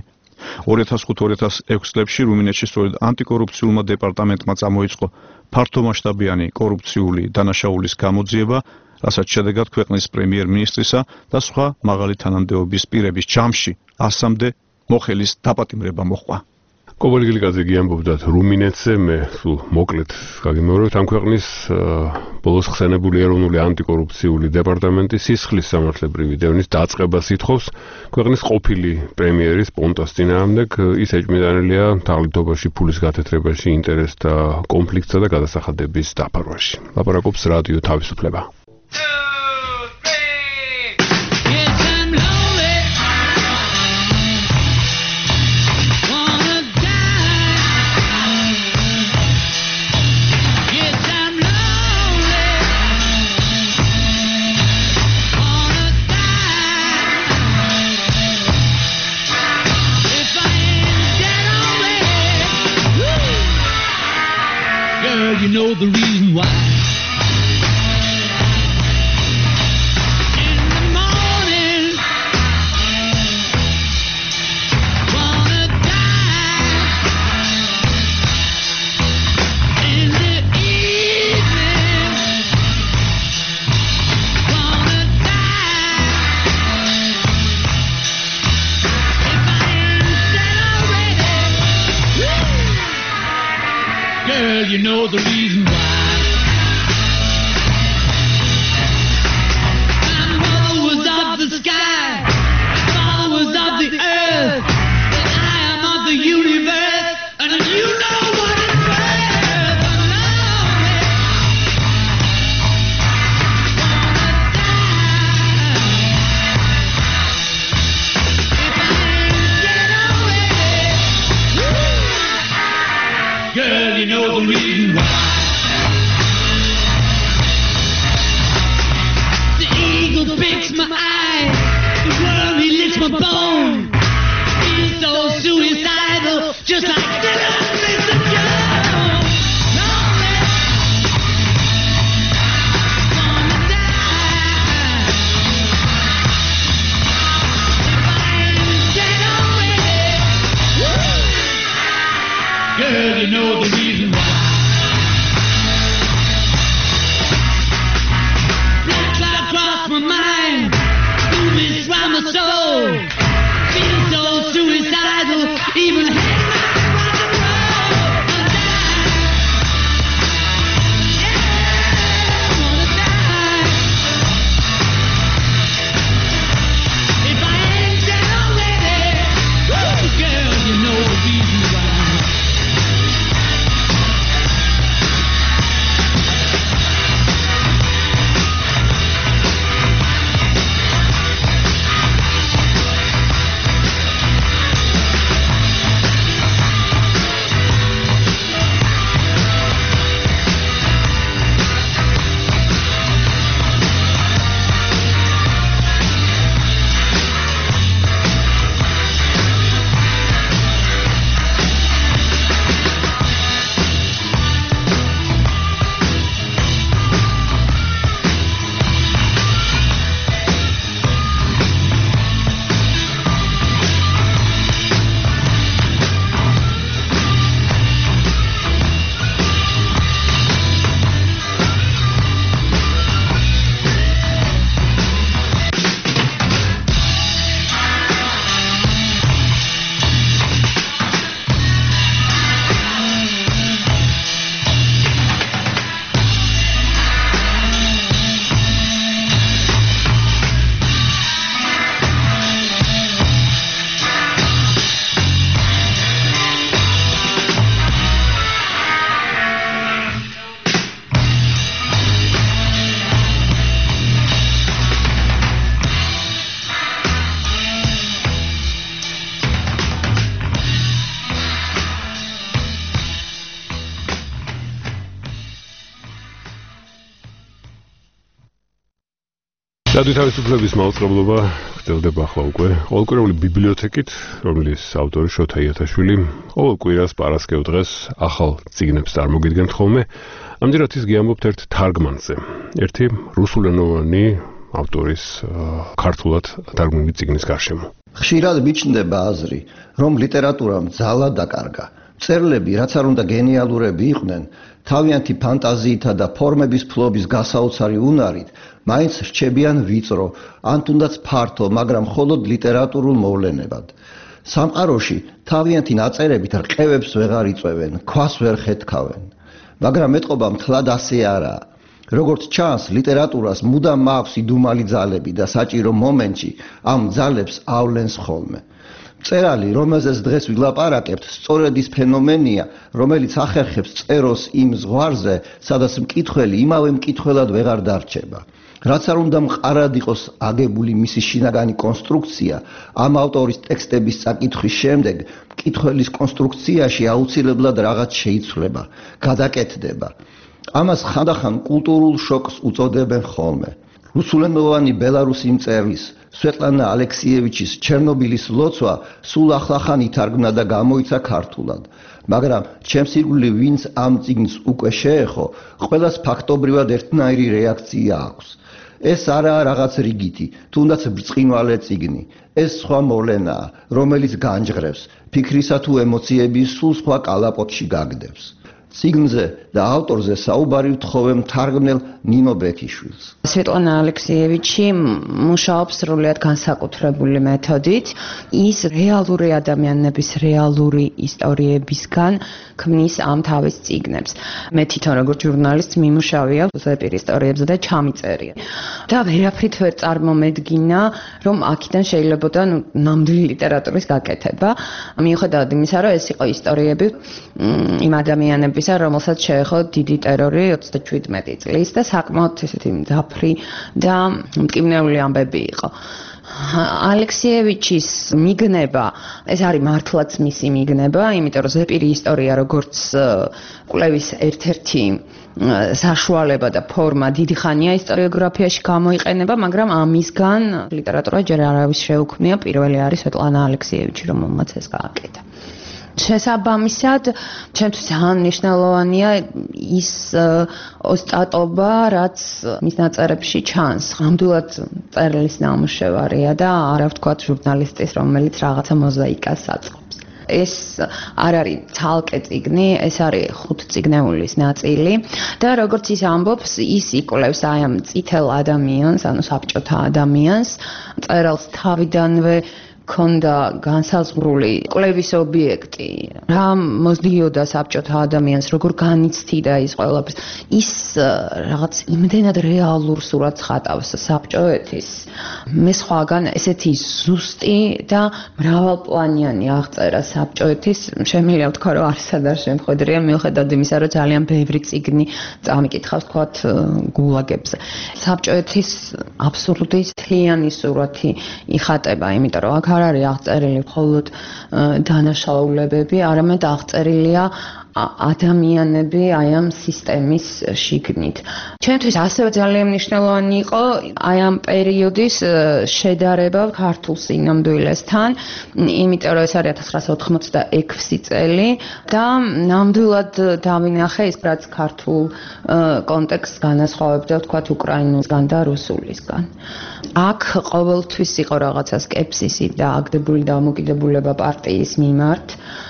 2005-2006 წლებში რუმინეთში სწორედ ანტიკორუფციულმა დეპარტამენტმა წამოიწყო ფართომასშტაბიანი კორუფციული დანაშაულის გამოძიება, რასაც შედეგად ქვეყნის პრემიერ-მინისტრისა და სხვა მაღალი თანამდებობის პირების ჯამში 100-მდე მოხელის დაპატიმრება მოჰყვა. კობა ლირიკაძე გიამბობდათ რუმინეთზე, მე სულ მოკლედ გაგიმეორებთ ამ ქვეყნის ბოლოს ხსენებული ეროვნული ანტიკორუფციული დეპარტამენტი სისხლის სამართლებრივი დევნის დაწყებას ითხოვს ქვეყნის ყოფილი პრემიერის პონტას წინააღმდეგ. ის ეჭვმიტანილია თაღლითობაში, ფულის გათეთრებაში, ინტერესთა კონფლიქტსა და გადასახადების დაფარვაში. ლაპარაკობს რადიო თავისუფლება. You know the reason why. In the morning, wanna die. In the evening, wanna die. If I ain't dead already, girl, you know the reason why. My mother was of the sky, my father was of the earth, and I am of the universe, and you know what it's worth. დადვით თავისუფლების მაუწყებლობა ხდება ახლა უკვე ყოველკვირეული ბიბლიოთეკით, რომლის ავტორი შოთა იათაშვილი ყოველ კვირას პარასკევ დღეს ახალ წიგნებს წარმოგიდგენთ ხოლმე. ამჯერად ის გიამბობთ ერთ თარგმანზე. ერთი რუსულენოვანი ავტორის ქართულად თარგმნილი წიგნის გარშემო. ხშირად მიჩნდება აზრი, რომ ლიტერატურამ ძალა დაკარგა. მწერლები, რაც არ უნდა გენიალურები იყვნენ, თავიანთი ფანტაზიითა და ფორმების ფლობის გასაოცარი უნარით, მაინც რჩებიან ვიწრო, ან თუნდაც ფართო, მაგრამ მხოლოდ ლიტერატურულ მოვლენებად. სამყაროში თავიანთი ნაწერებით რყევებს ვეღარ იწვევენ, ქვას ვერ ხეთქავენ. მაგრამ მეტყობა მთლად ასე არაა. როგორც ჩანს, ლიტერატურას მუდამ მაქვს იდუმალი ძალები და საჭირო მომენტში ამ ძალებს ავლენს ხოლმე. მწერალი, რომელზეც დღეს ვილაპარაკებთ, სწორედ ის ფენომენია, რომელიც ახერხებს წეროს იმ ზღვარზე, სადაც მკითხველი იმავე მკითხველად ვეღარ დარჩება. რაც არ უნდა მყარად იყოს აგებული მისი შინაგანი კონსტრუქცია, ამ ავტორის ტექსტების წაკითხვის შემდეგ მკითხველის კონსტრუქციაში აუცილებლად რაღაც შეიცვლება, გადაკეთდება. ამას ხანდახან კულტურულ შოკს უწოდებენ ხოლმე. რუსულენოვანი ბელარუსი მწერლის სვეტლანა ალექსიევიჩის ჩერნობილის ლოცვა სულ ახლახან ითარგმნა და გამოიცა ქართულად. მაგრამ ჩემს ირგვლივ ვინც ამ წიგნს უკვე შეეხო, ყველას ფაქტობრივად ერთნაირი რეაქცია აქვს. ეს არაა რაღაც რიგითი, თუნდაც ბრწყინვალე წიგნი. ეს სხვა მოვლენაა, რომელიც განჯღრევს, ფიქრისა თუ ემოციების სულ სხვა კალაპოტში გაგდებს. წიგნზე და ავტორზე საუბარი ვთხოვე მთარგმნელ ნინო ბექიშვილს. სვეტლანა ალექსიევიჩი მუშაობს სრულიად განსაკუთრებული მეთოდით. ის რეალური ადამიანების რეალური ისტორიებისგან ქმნის ამ თავის წიგნებს. მე თვითონ როგორც ჟურნალისტი მიმუშავია ზეპირ ისტორიებზე და ჩამიწერია. და ვერაფრით ვერ წარმომედგინა, რომ აქედან შეიძლებოდა ნამდვილი ლიტერატურის გაკეთება. მიუხედავად იმისა, რომ ეს იყო ისტორიები იმ ადამიანების რომელსაც შეეხო დიდი ტერორი 37 წლის და საკმაოდ ესეთი მძაფრი და მტკივნეული ამბები იყო. ალექსიევიჩის მიგნება, ეს არის მართლაც მისი მიგნება, იმიტომ რომ ზეპირი ისტორია როგორც კვლევის ერთ-ერთი საშუალება და ფორმა დიდი ხანია ისტორიოგრაფიაში გამოიყენება, მაგრამ ამისგან ლიტერატურა ჯერ არავის შეუქმნია, პირველი არის სვეტლანა ალექსიევიჩი, რომელმაც ეს გააკეთა. შესაბამისად, ჩემთვის ძალიან მნიშვნელოვანია ის ოსტატობა, რაც მის ნაწერებში ჩანს. ნამდვილად მწერლის ნამუშევარია და არა ვთქვათ ჟურნალისტის, რომელიც რაღაცა მოზაიკას აწყობს. ეს არ არის ცალკე წიგნი, ეს არის 5 წიგნეულის ნაწილი და როგორც ის ამბობს, ის იკვლევს აი ამ წითელ ადამიანს, ანუ საბჭოთა ადამიანს, მწერალს თავიდანვე ქონდა განსაზღვრული კვლევის ობიექტი, რა მოძლიოდა საბჭოთა ადამიანს, როგორ განიცდიდა ის ყველაფერს. ის რაღაც იმდენად რეალურ სურათს ხატავს საბჭოეთის. მე სხვაგან ესეთი ზუსტი და მრავალპლანიანი აღწერა საბჭოეთის, შემიძლია ვთქვა, რომ არსად არ შემხედრია, მიუხედავად იმისა, რომ ძალიან ბევრი წიგნი წამიკითხავს თქვათ გულაგებზე. საბჭოეთის აბსურდი მთლიანი სურათი იხატება, იმიტომ რომ აქ არ არის აღწერილი მხოლოდ დანაშაულებები, არამედ აღწერილია ადამიანები აი ამ სისტემის შიგნით. ჩემთვის ასევე ძალიან მნიშვნელოვანი იყო აი ამ პერიოდის შედარება ქართულ სინამდვილესთან, იმიტომ რომ ეს არის 1986 წელი და ნამდვილად დავინახე ის, რაც ქართულ კონტექსტს განასხვავებდა, ვთქვათ, უკრაინულისგან და რუსულისგან. აქ ყოველთვის იყო რაღაცა სკეპსისი და აგდებული დამოკიდებულება პარტიის მიმართ.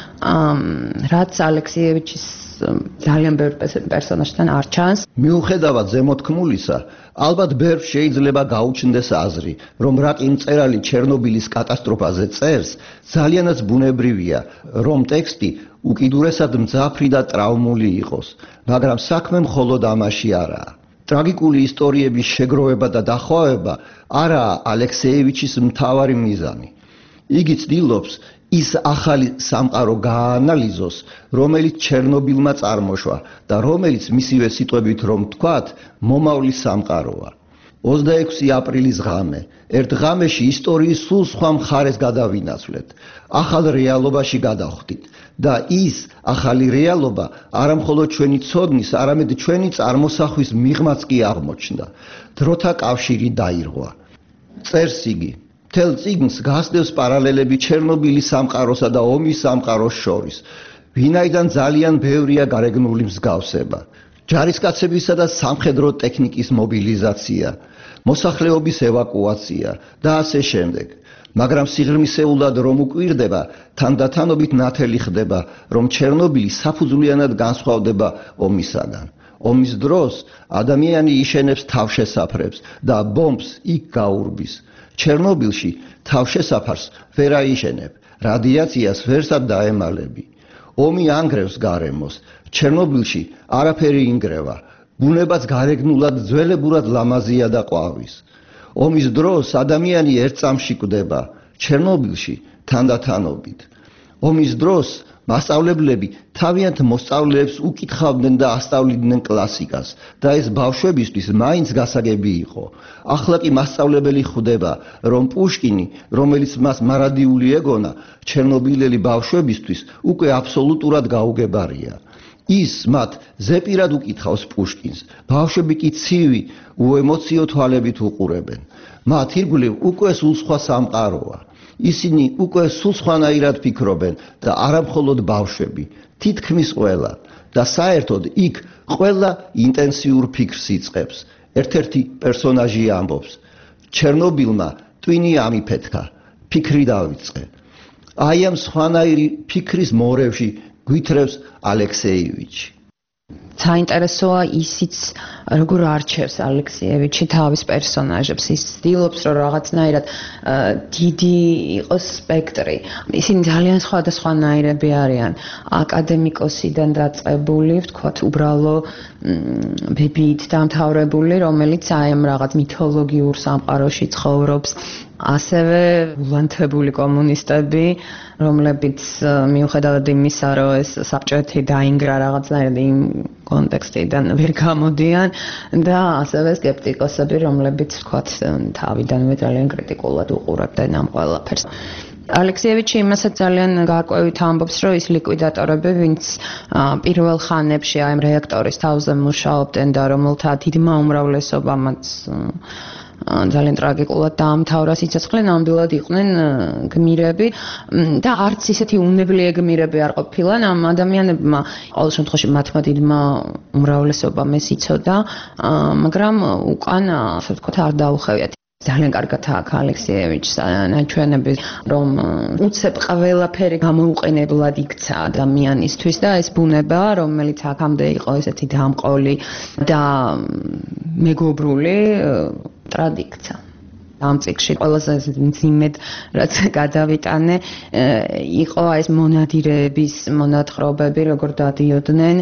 რაც ალექსიევიჩის ძალიან ბევრ პერსონაჟთან არ ჩანს. მიუხედავად ზემოთქმულისა, ალბათ ბევრს შეიძლება გაუჩნდეს აზრი, რომ რატი მწერალი ჩერნობილის კატასტროფაზე წერს, ძალიანაც ბუნებრივია, რომ ტექსტი უკიდურესად მძაფრი და ტრაუმული იყოს, მაგრამ საქმე მხოლოდ ამაში არაა. ტრაგიკული ისტორიების შეგროვება და დახვევება არაა ალექსიევიჩის მთავარი მიზანი. იგი ცდილობს ის ახალი სამყარო გააანალიზოს, რომელიც ჩერნობილმა წარმოშვა და რომელიც მისივე სიტყვებით რომ ვთქვათ, მომავლის სამყაროა. 26 აპრილის ღამე. ერთ ღამეში ისტორიის სულ სხვა მხარეს გადავინაცვლეთ. ახალ რეალობაში გადავხვდით და ის ახალი რეალობა არა მხოლოდ ჩვენი ცოდნის, არამედ ჩვენი წარმოსახვის მიღმაც კი აღმოჩნდა. დროთა კავშირი დაირღვა. წერს იგი. მთელ წიგნს გასდევს პარალელები ჩერნობილის სამყაროსა და ომის სამყაროს შორის. ვინაიდან ძალიან ბევრია გარეგნული მსგავსება. ჯარისკაცებისა და სამხედრო ტექნიკის მობილიზაცია, მოსახლეობის ევაკუაცია და ასე შემდეგ. მაგრამ სიღრმისეულად რომ უკვირდება, თანდათანობით ნათელი ხდება, რომ ჩერნობილი საფუძვლიანად განსხვავდება ომისაგან. ომის დროს ადამიანი იშენებს თავშესაფრებს და ბომბს იქ გაურბის. ჩერნობილში თავშესაფარს ვერ აიშენებ, რადიაციას ვერსად დაემალები. ომი ანგრევს გარემოს, ჩერნობილში არაფერი ინგრევა, ბუნებაც გარეგნულად ძველებურად ლამაზია და ყვავის. ომის დროს ადამიანი ერთ წამში კვდება, ჩერნობილში თანდათანობით. ომის დროს მასწავლებლები თავიანთ მოსწავლეებს უკითხავდნენ და ასწავლიდნენ კლასიკას და ეს ბავშვებისთვის მაინც გასაგები იყო. ახლა კი მასწავლებელი ხვდება, რომ პუშკინი, რომელიც მას მარადიული ეგონა, ჩერნობილელი ბავშვებისთვის უკვე აბსოლუტურად გაუგებარია. ის მათ ზეპირად უკითხავს პუშკინს, ბავშვები კი ცივი, უემოციო თვალებით უყურებენ. მათ ირგვლივ უკვე სულ სხვა სამყაროა. ისინი უკვე სულ სხვანაირად ფიქრობენ და არა მხოლოდ ბავშვები, თითქმის ყველა და საერთოდ იქ ყველა ინტენსიურ ფიქრს იწყებს. ერთ-ერთი პერსონაჟი ამბობს: ჩერნობილმა ტვინი ამიფეთქა, ფიქრი დავიწყე. აი ამ სხვანაირი ფიქრის მორევში გვითრევს ალექსეევიჩი. საინტერესოა ისიც, როგორ არჩევს ალექსეევიჩი თავის პერსონაჟებს. ის ცდილობს, რომ რაღაცნაირად დიდი იყოს სპექტრი. ისინი ძალიან სხვადასხვანაირები არიან. აკადემიკოსიდან დაწყებული, ვთქვათ, უბრალო ბებიით დამთავრებული, რომელიც აი ამ რაღაც მითოლოგიურ სამყაროში ცხოვრობს. ასევე ულანთებული კომუნისტები, რომლებიც მიუხედავად იმისა, რომ ეს საბჭოეთი დაინგრა რაღაცნაირად იმ კონტექსტიდან ვერ გამოდიან და ასევე სკეპტიკოსები, რომლებიც ვთქვათ, თავიდანვე ძალიან კრიტიკულად უყურებდნენ ამ ყველაფერს. ალექსეევიჩი იმასაც ძალიან გარკვევით ამბობს, რომ ის ლიკვიდატორები, ვინც პირველ ხანებში აი ამ რეაქტორის თავზე მუშაობდნენ და რომელთა დიდმა უმრავლესობამაც ძალიან ტრაგიკულად დაამთავრა სიცოცხლე, ნამდვილად იყვნენ გმირები და არც ისეთი უნებლიე გმირები არ ყოფილან ამ ადამიანებმა. ყოველ შემთხვევაში მათმა დიდმა უმრავლესობამ ეს იცოდა, მაგრამ უკან, ასე ვთქვათ, არ დაუხევიათ. ძალიან კარგად აქ ალექსეევიჩს ნაჩვენები, რომ უცებ ყველაფერი გამოუყენებლად იქცა ადამიანისთვის და ეს ბუნება, რომელიც აქამდე იყო ესეთი დამყოლი და მეგობრული, ტრადიქცა. ამ წიგნში ყველაზე ძიმედ რაც გადავიტანე, იყო ეს მონადირეების მონათხრობები, როგორ დადიოდნენ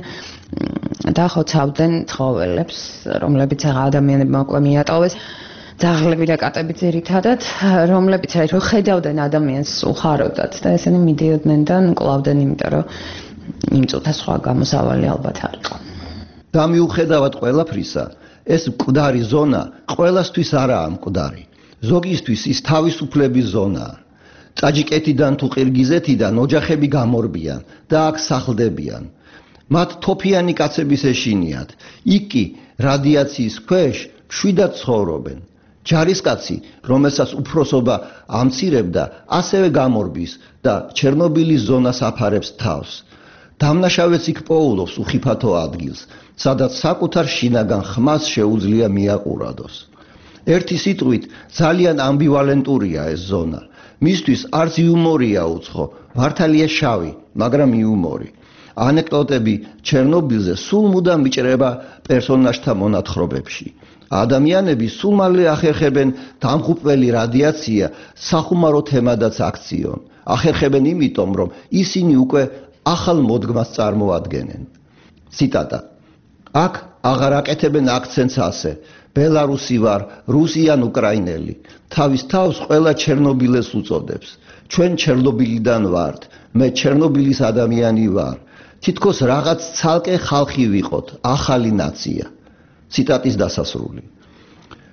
და ხოცავდნენ ცხოველებს, რომლებიც ადამიანებმა უკვე მიატოვეს. ძაღლები და კატები ძირითადად, რომლებიც რო ხედავდნენ ადამიანს უხაროდათ და ესენი მიდიოდნენ და კლავდნენ, იმიტომ რომ იმ წუთას სხვა გამოსავალი ალბათ არ იყო. და მიუხედავად ყველაფრისა, ეს მკვდარი ზონა ყველასთვის არაა მკვდარი. ზოგისთვის ის თავისუფლების ზონაა. ტაჯიკეთიდან თუ ყირგიზეთიდან ოჯახები გამორბიან და აქ სახლდებიან. მათ თოფიანი კაცების ეშინიათ. იქ კი რადიაციის ქვეშ მშვიდად ცხოვრობენ. ჯარისკაცი, რომელსაც უფროსობა ამცირებდა, ასევე გამორბის და ჩერნობილის ზონას აფარებს თავს. დამნაშავეც იქ პოულობს უხიფათო ადგილს, სადაც საკუთარ შინაგან ხმას შეუძლია მიაყურადოს. ერთი სიტყვით, ძალიან ამბივალენტურია ეს ზონა. მისთვის არც იუმორია უცხო, მართალია შავი, მაგრამ იუმორი. ანეკდოტები ჩერნობილზე სულ მუდამ მიჭრება პერსონაჟთა მონათხრობებში. ადამიანები სულ მალე ახერხებენ დამღუპველი რადიაცია სახუმარო თემადაც აქციონ. ახერხებენ იმიტომ, რომ ისინი უკვე ახალ მოდგმას წარმოადგენენ. ციტატა. აქ აღარ აკეთებენ აქცენტს ასე. ბელარუსი ვარ, რუსი ან უკრაინელი. თავის თავს ყველა ჩერნობილეს უწოდებს. ჩვენ ჩერნობილიდან ვართ. მე ჩერნობილის ადამიანი ვარ. თითქოს რაღაც ცალკე ხალხი ვიყოთ, ახალი ნაცია. ციტატის დასასრული.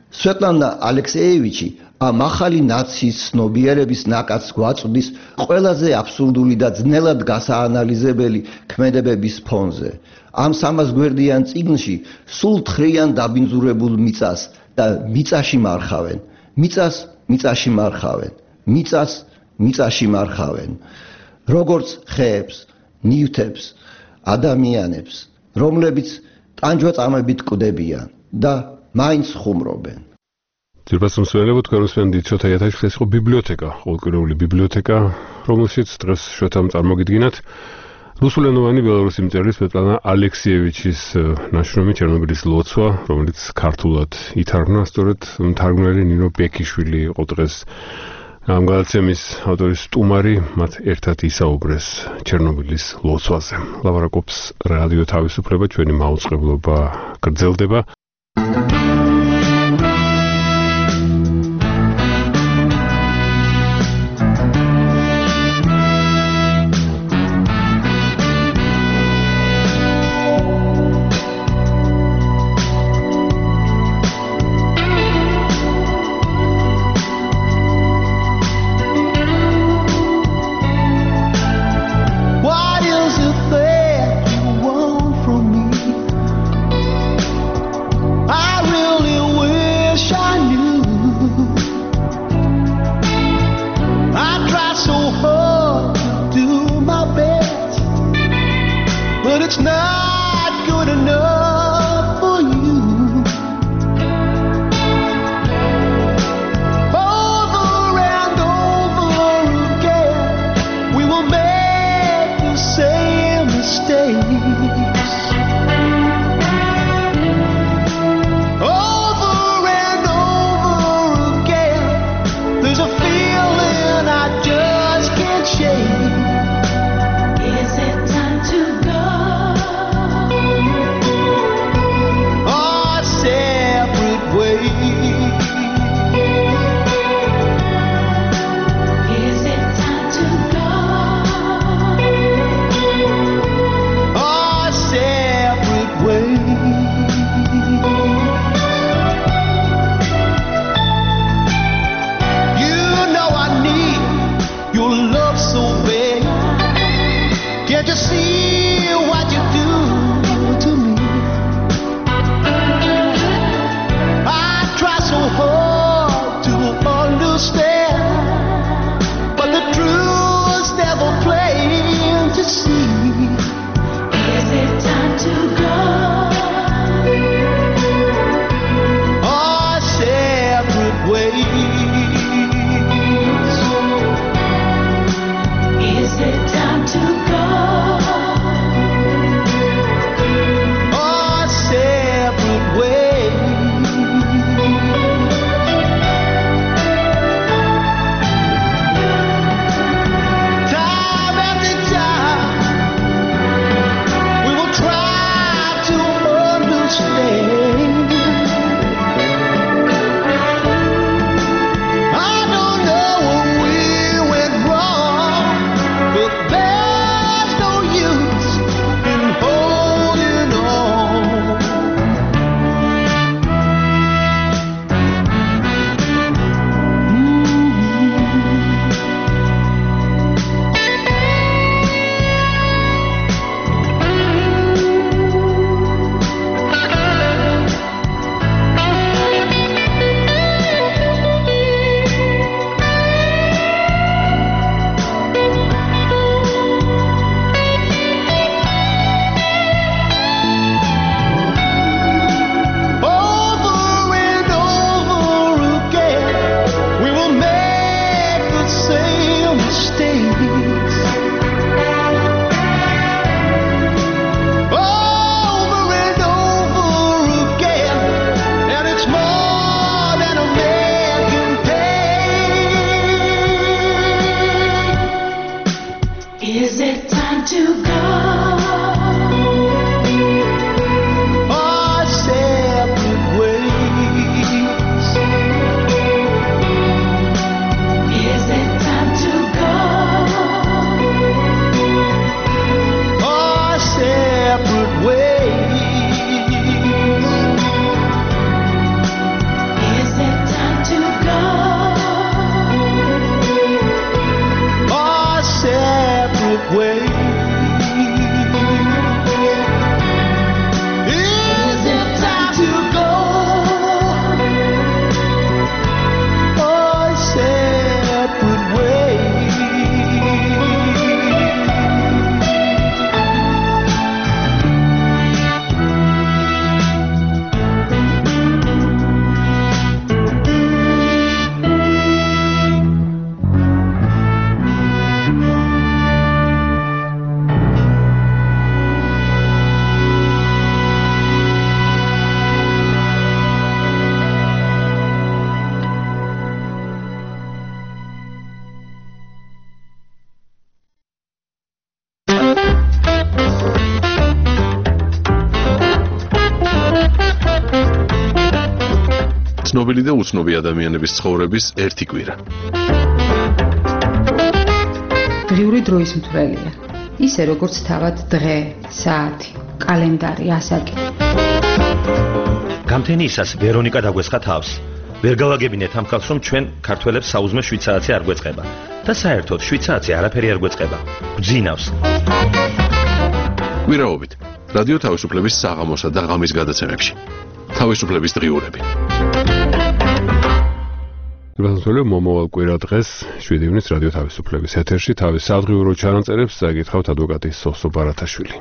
სვეტლანა ალექსეევიჩი ამ ახალი ნაციის ცნობიერების ნაკადს გვაწვდის ყველაზე აბსურდული და ძნელად გასაანალიზებელი ქმედებების ფონზე. ამ 300 გვერდიან წიგნში სულ თხრიან დაბინძურებულ მიწას და მიწაში მარხავენ. მიწაში მარხავენ. მიწაში მარხავენ. როგორც ხეებს, ნივთებს, ადამიანებს, რომლებიც ტანჯვაწამებით კვდებიან და მაინც ხუმრობენ. ძირფას მსმენელებო, თქვენ უსმენთ ცოტა იათაშს, ეს იყო ბიბლიოთეკა, ყოველკვირეული ბიბლიოთეკა, რომელშიც დღეს შოთამ წარმოგიდგინათ რუსულენოვანი ბელარუსი მწერლის სვეტლანა ალექსიევიჩის ნაშრომი ჩერნობილის ლოცვა, რომელიც ქართულად ითარგმნა, სწორედ მთარგმნელი ნინო ბეკიშვილი იყო დღეს ამ გადაცემის ავტორის სტუმარი, მათ ერთად ისაუბრეს ჩერნობილის ლოცვაზე. ლაპარაკობს რადიო თავისუფლება, ჩვენი მაუწყებლობა გრძელდება. ცნობილი და უცნობი ადამიანების ცხოვრების ერთი კვირა. დღიური დროის მთვრელია. ისე როგორც თავად დღე, საათი, კალენდარი, ასაკი. გამთენიისას ვერონიკა დაგვესხა თავს. ვერ გავაგებინეთ ამ ხალხს, რომ ჩვენ ქართველებს საუზმე შვიცარაცი არ გვეწყება და საერთოდ შვიცარაცი არაფერი არ გვეწყება. გძინავს. კვირაობით რადიო თავისუფლების საღამოსა და ღამის გადაცემებში. თავისუფლების დღიურები. გასული მომავალ კვირა დღეს 7 ივნის რადიო თავისუფლების ეთერში თავის სადღიურო ჩანაწერებს წაგითხავთ ადვოკატი სოსო ბარათაშვილი.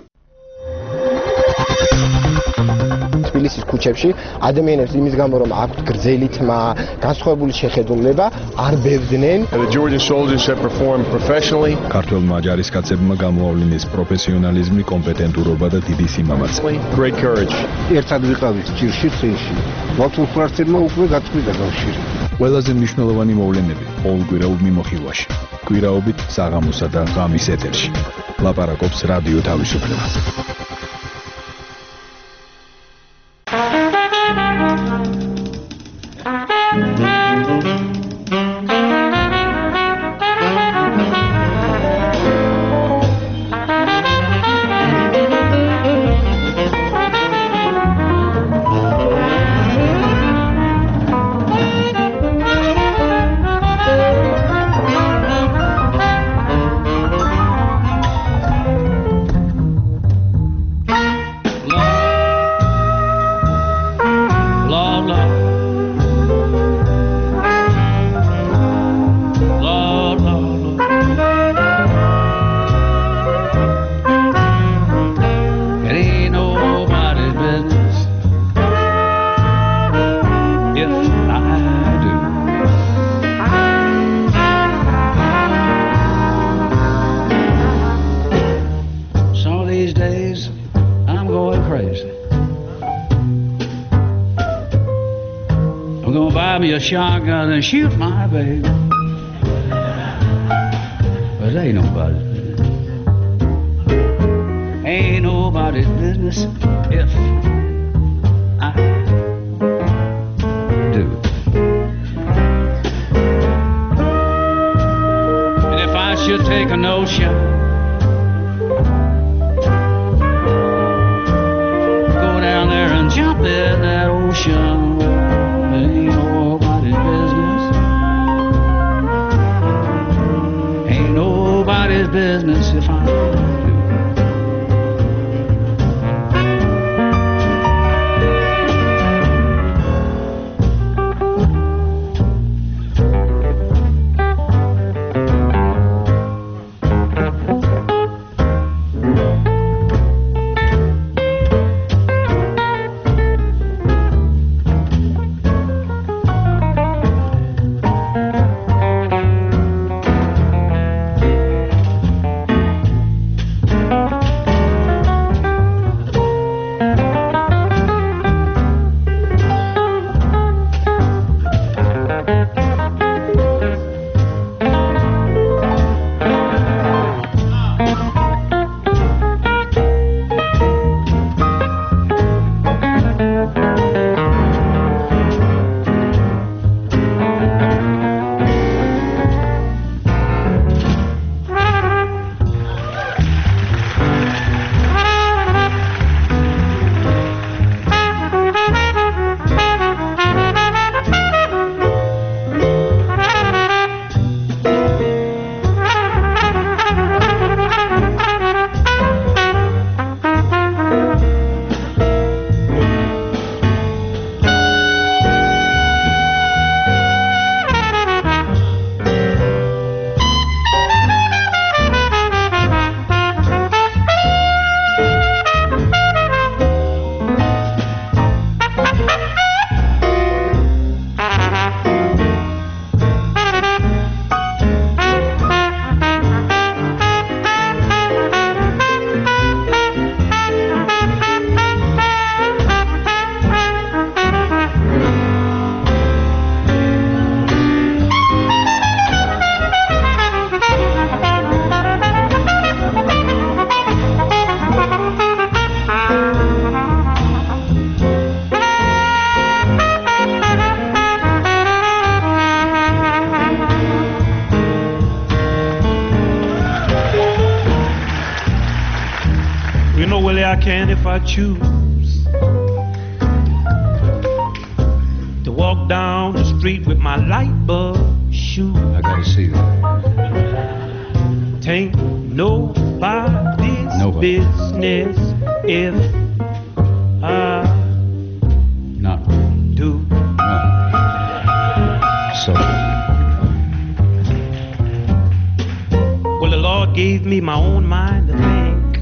თბილისის ქუჩებში ადამიანებს იმის გამო რომ აქვთ გრძელი თმა, განსხვავებული შეხედულება, არ ბევდნენ. The Georgian soldiers have performed professionally. ქართველმა ჯარისკაცებმა გამოავლინეს პროფესიონალიზმი, კომპეტენტურობა და დიდი სიმამაცე. Great courage. ერთად ვიყავით ჭირში წინში. მართლმსვარცებმა უკვე გაწყვიტა კავშირი. ყველაზე მნიშვნელოვანი მოვლენები ყოველკვირაულ მიმოხილვაში. კვირაობით საღამოსა და ღამის ეთერში. ლაპარაკობს რადიო თავისუფლება. Shotgun and shoot my baby, but ain't nobody's business. Ain't nobody's business if I do. And if I should take a notion, go down there and jump in that ocean. Ain't nobody's business. Ain't nobody's business if I do. I can if I choose to walk down the street with my light bulb shoes. I gotta see that. Tain't nobody's business if I not do. So well, the Lord gave me my own mind to think,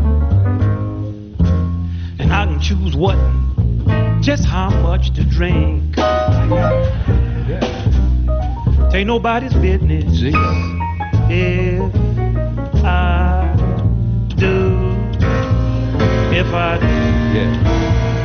and I can choose what, just how much to drink. Tain't nobody's business if I do. If I do. Yeah.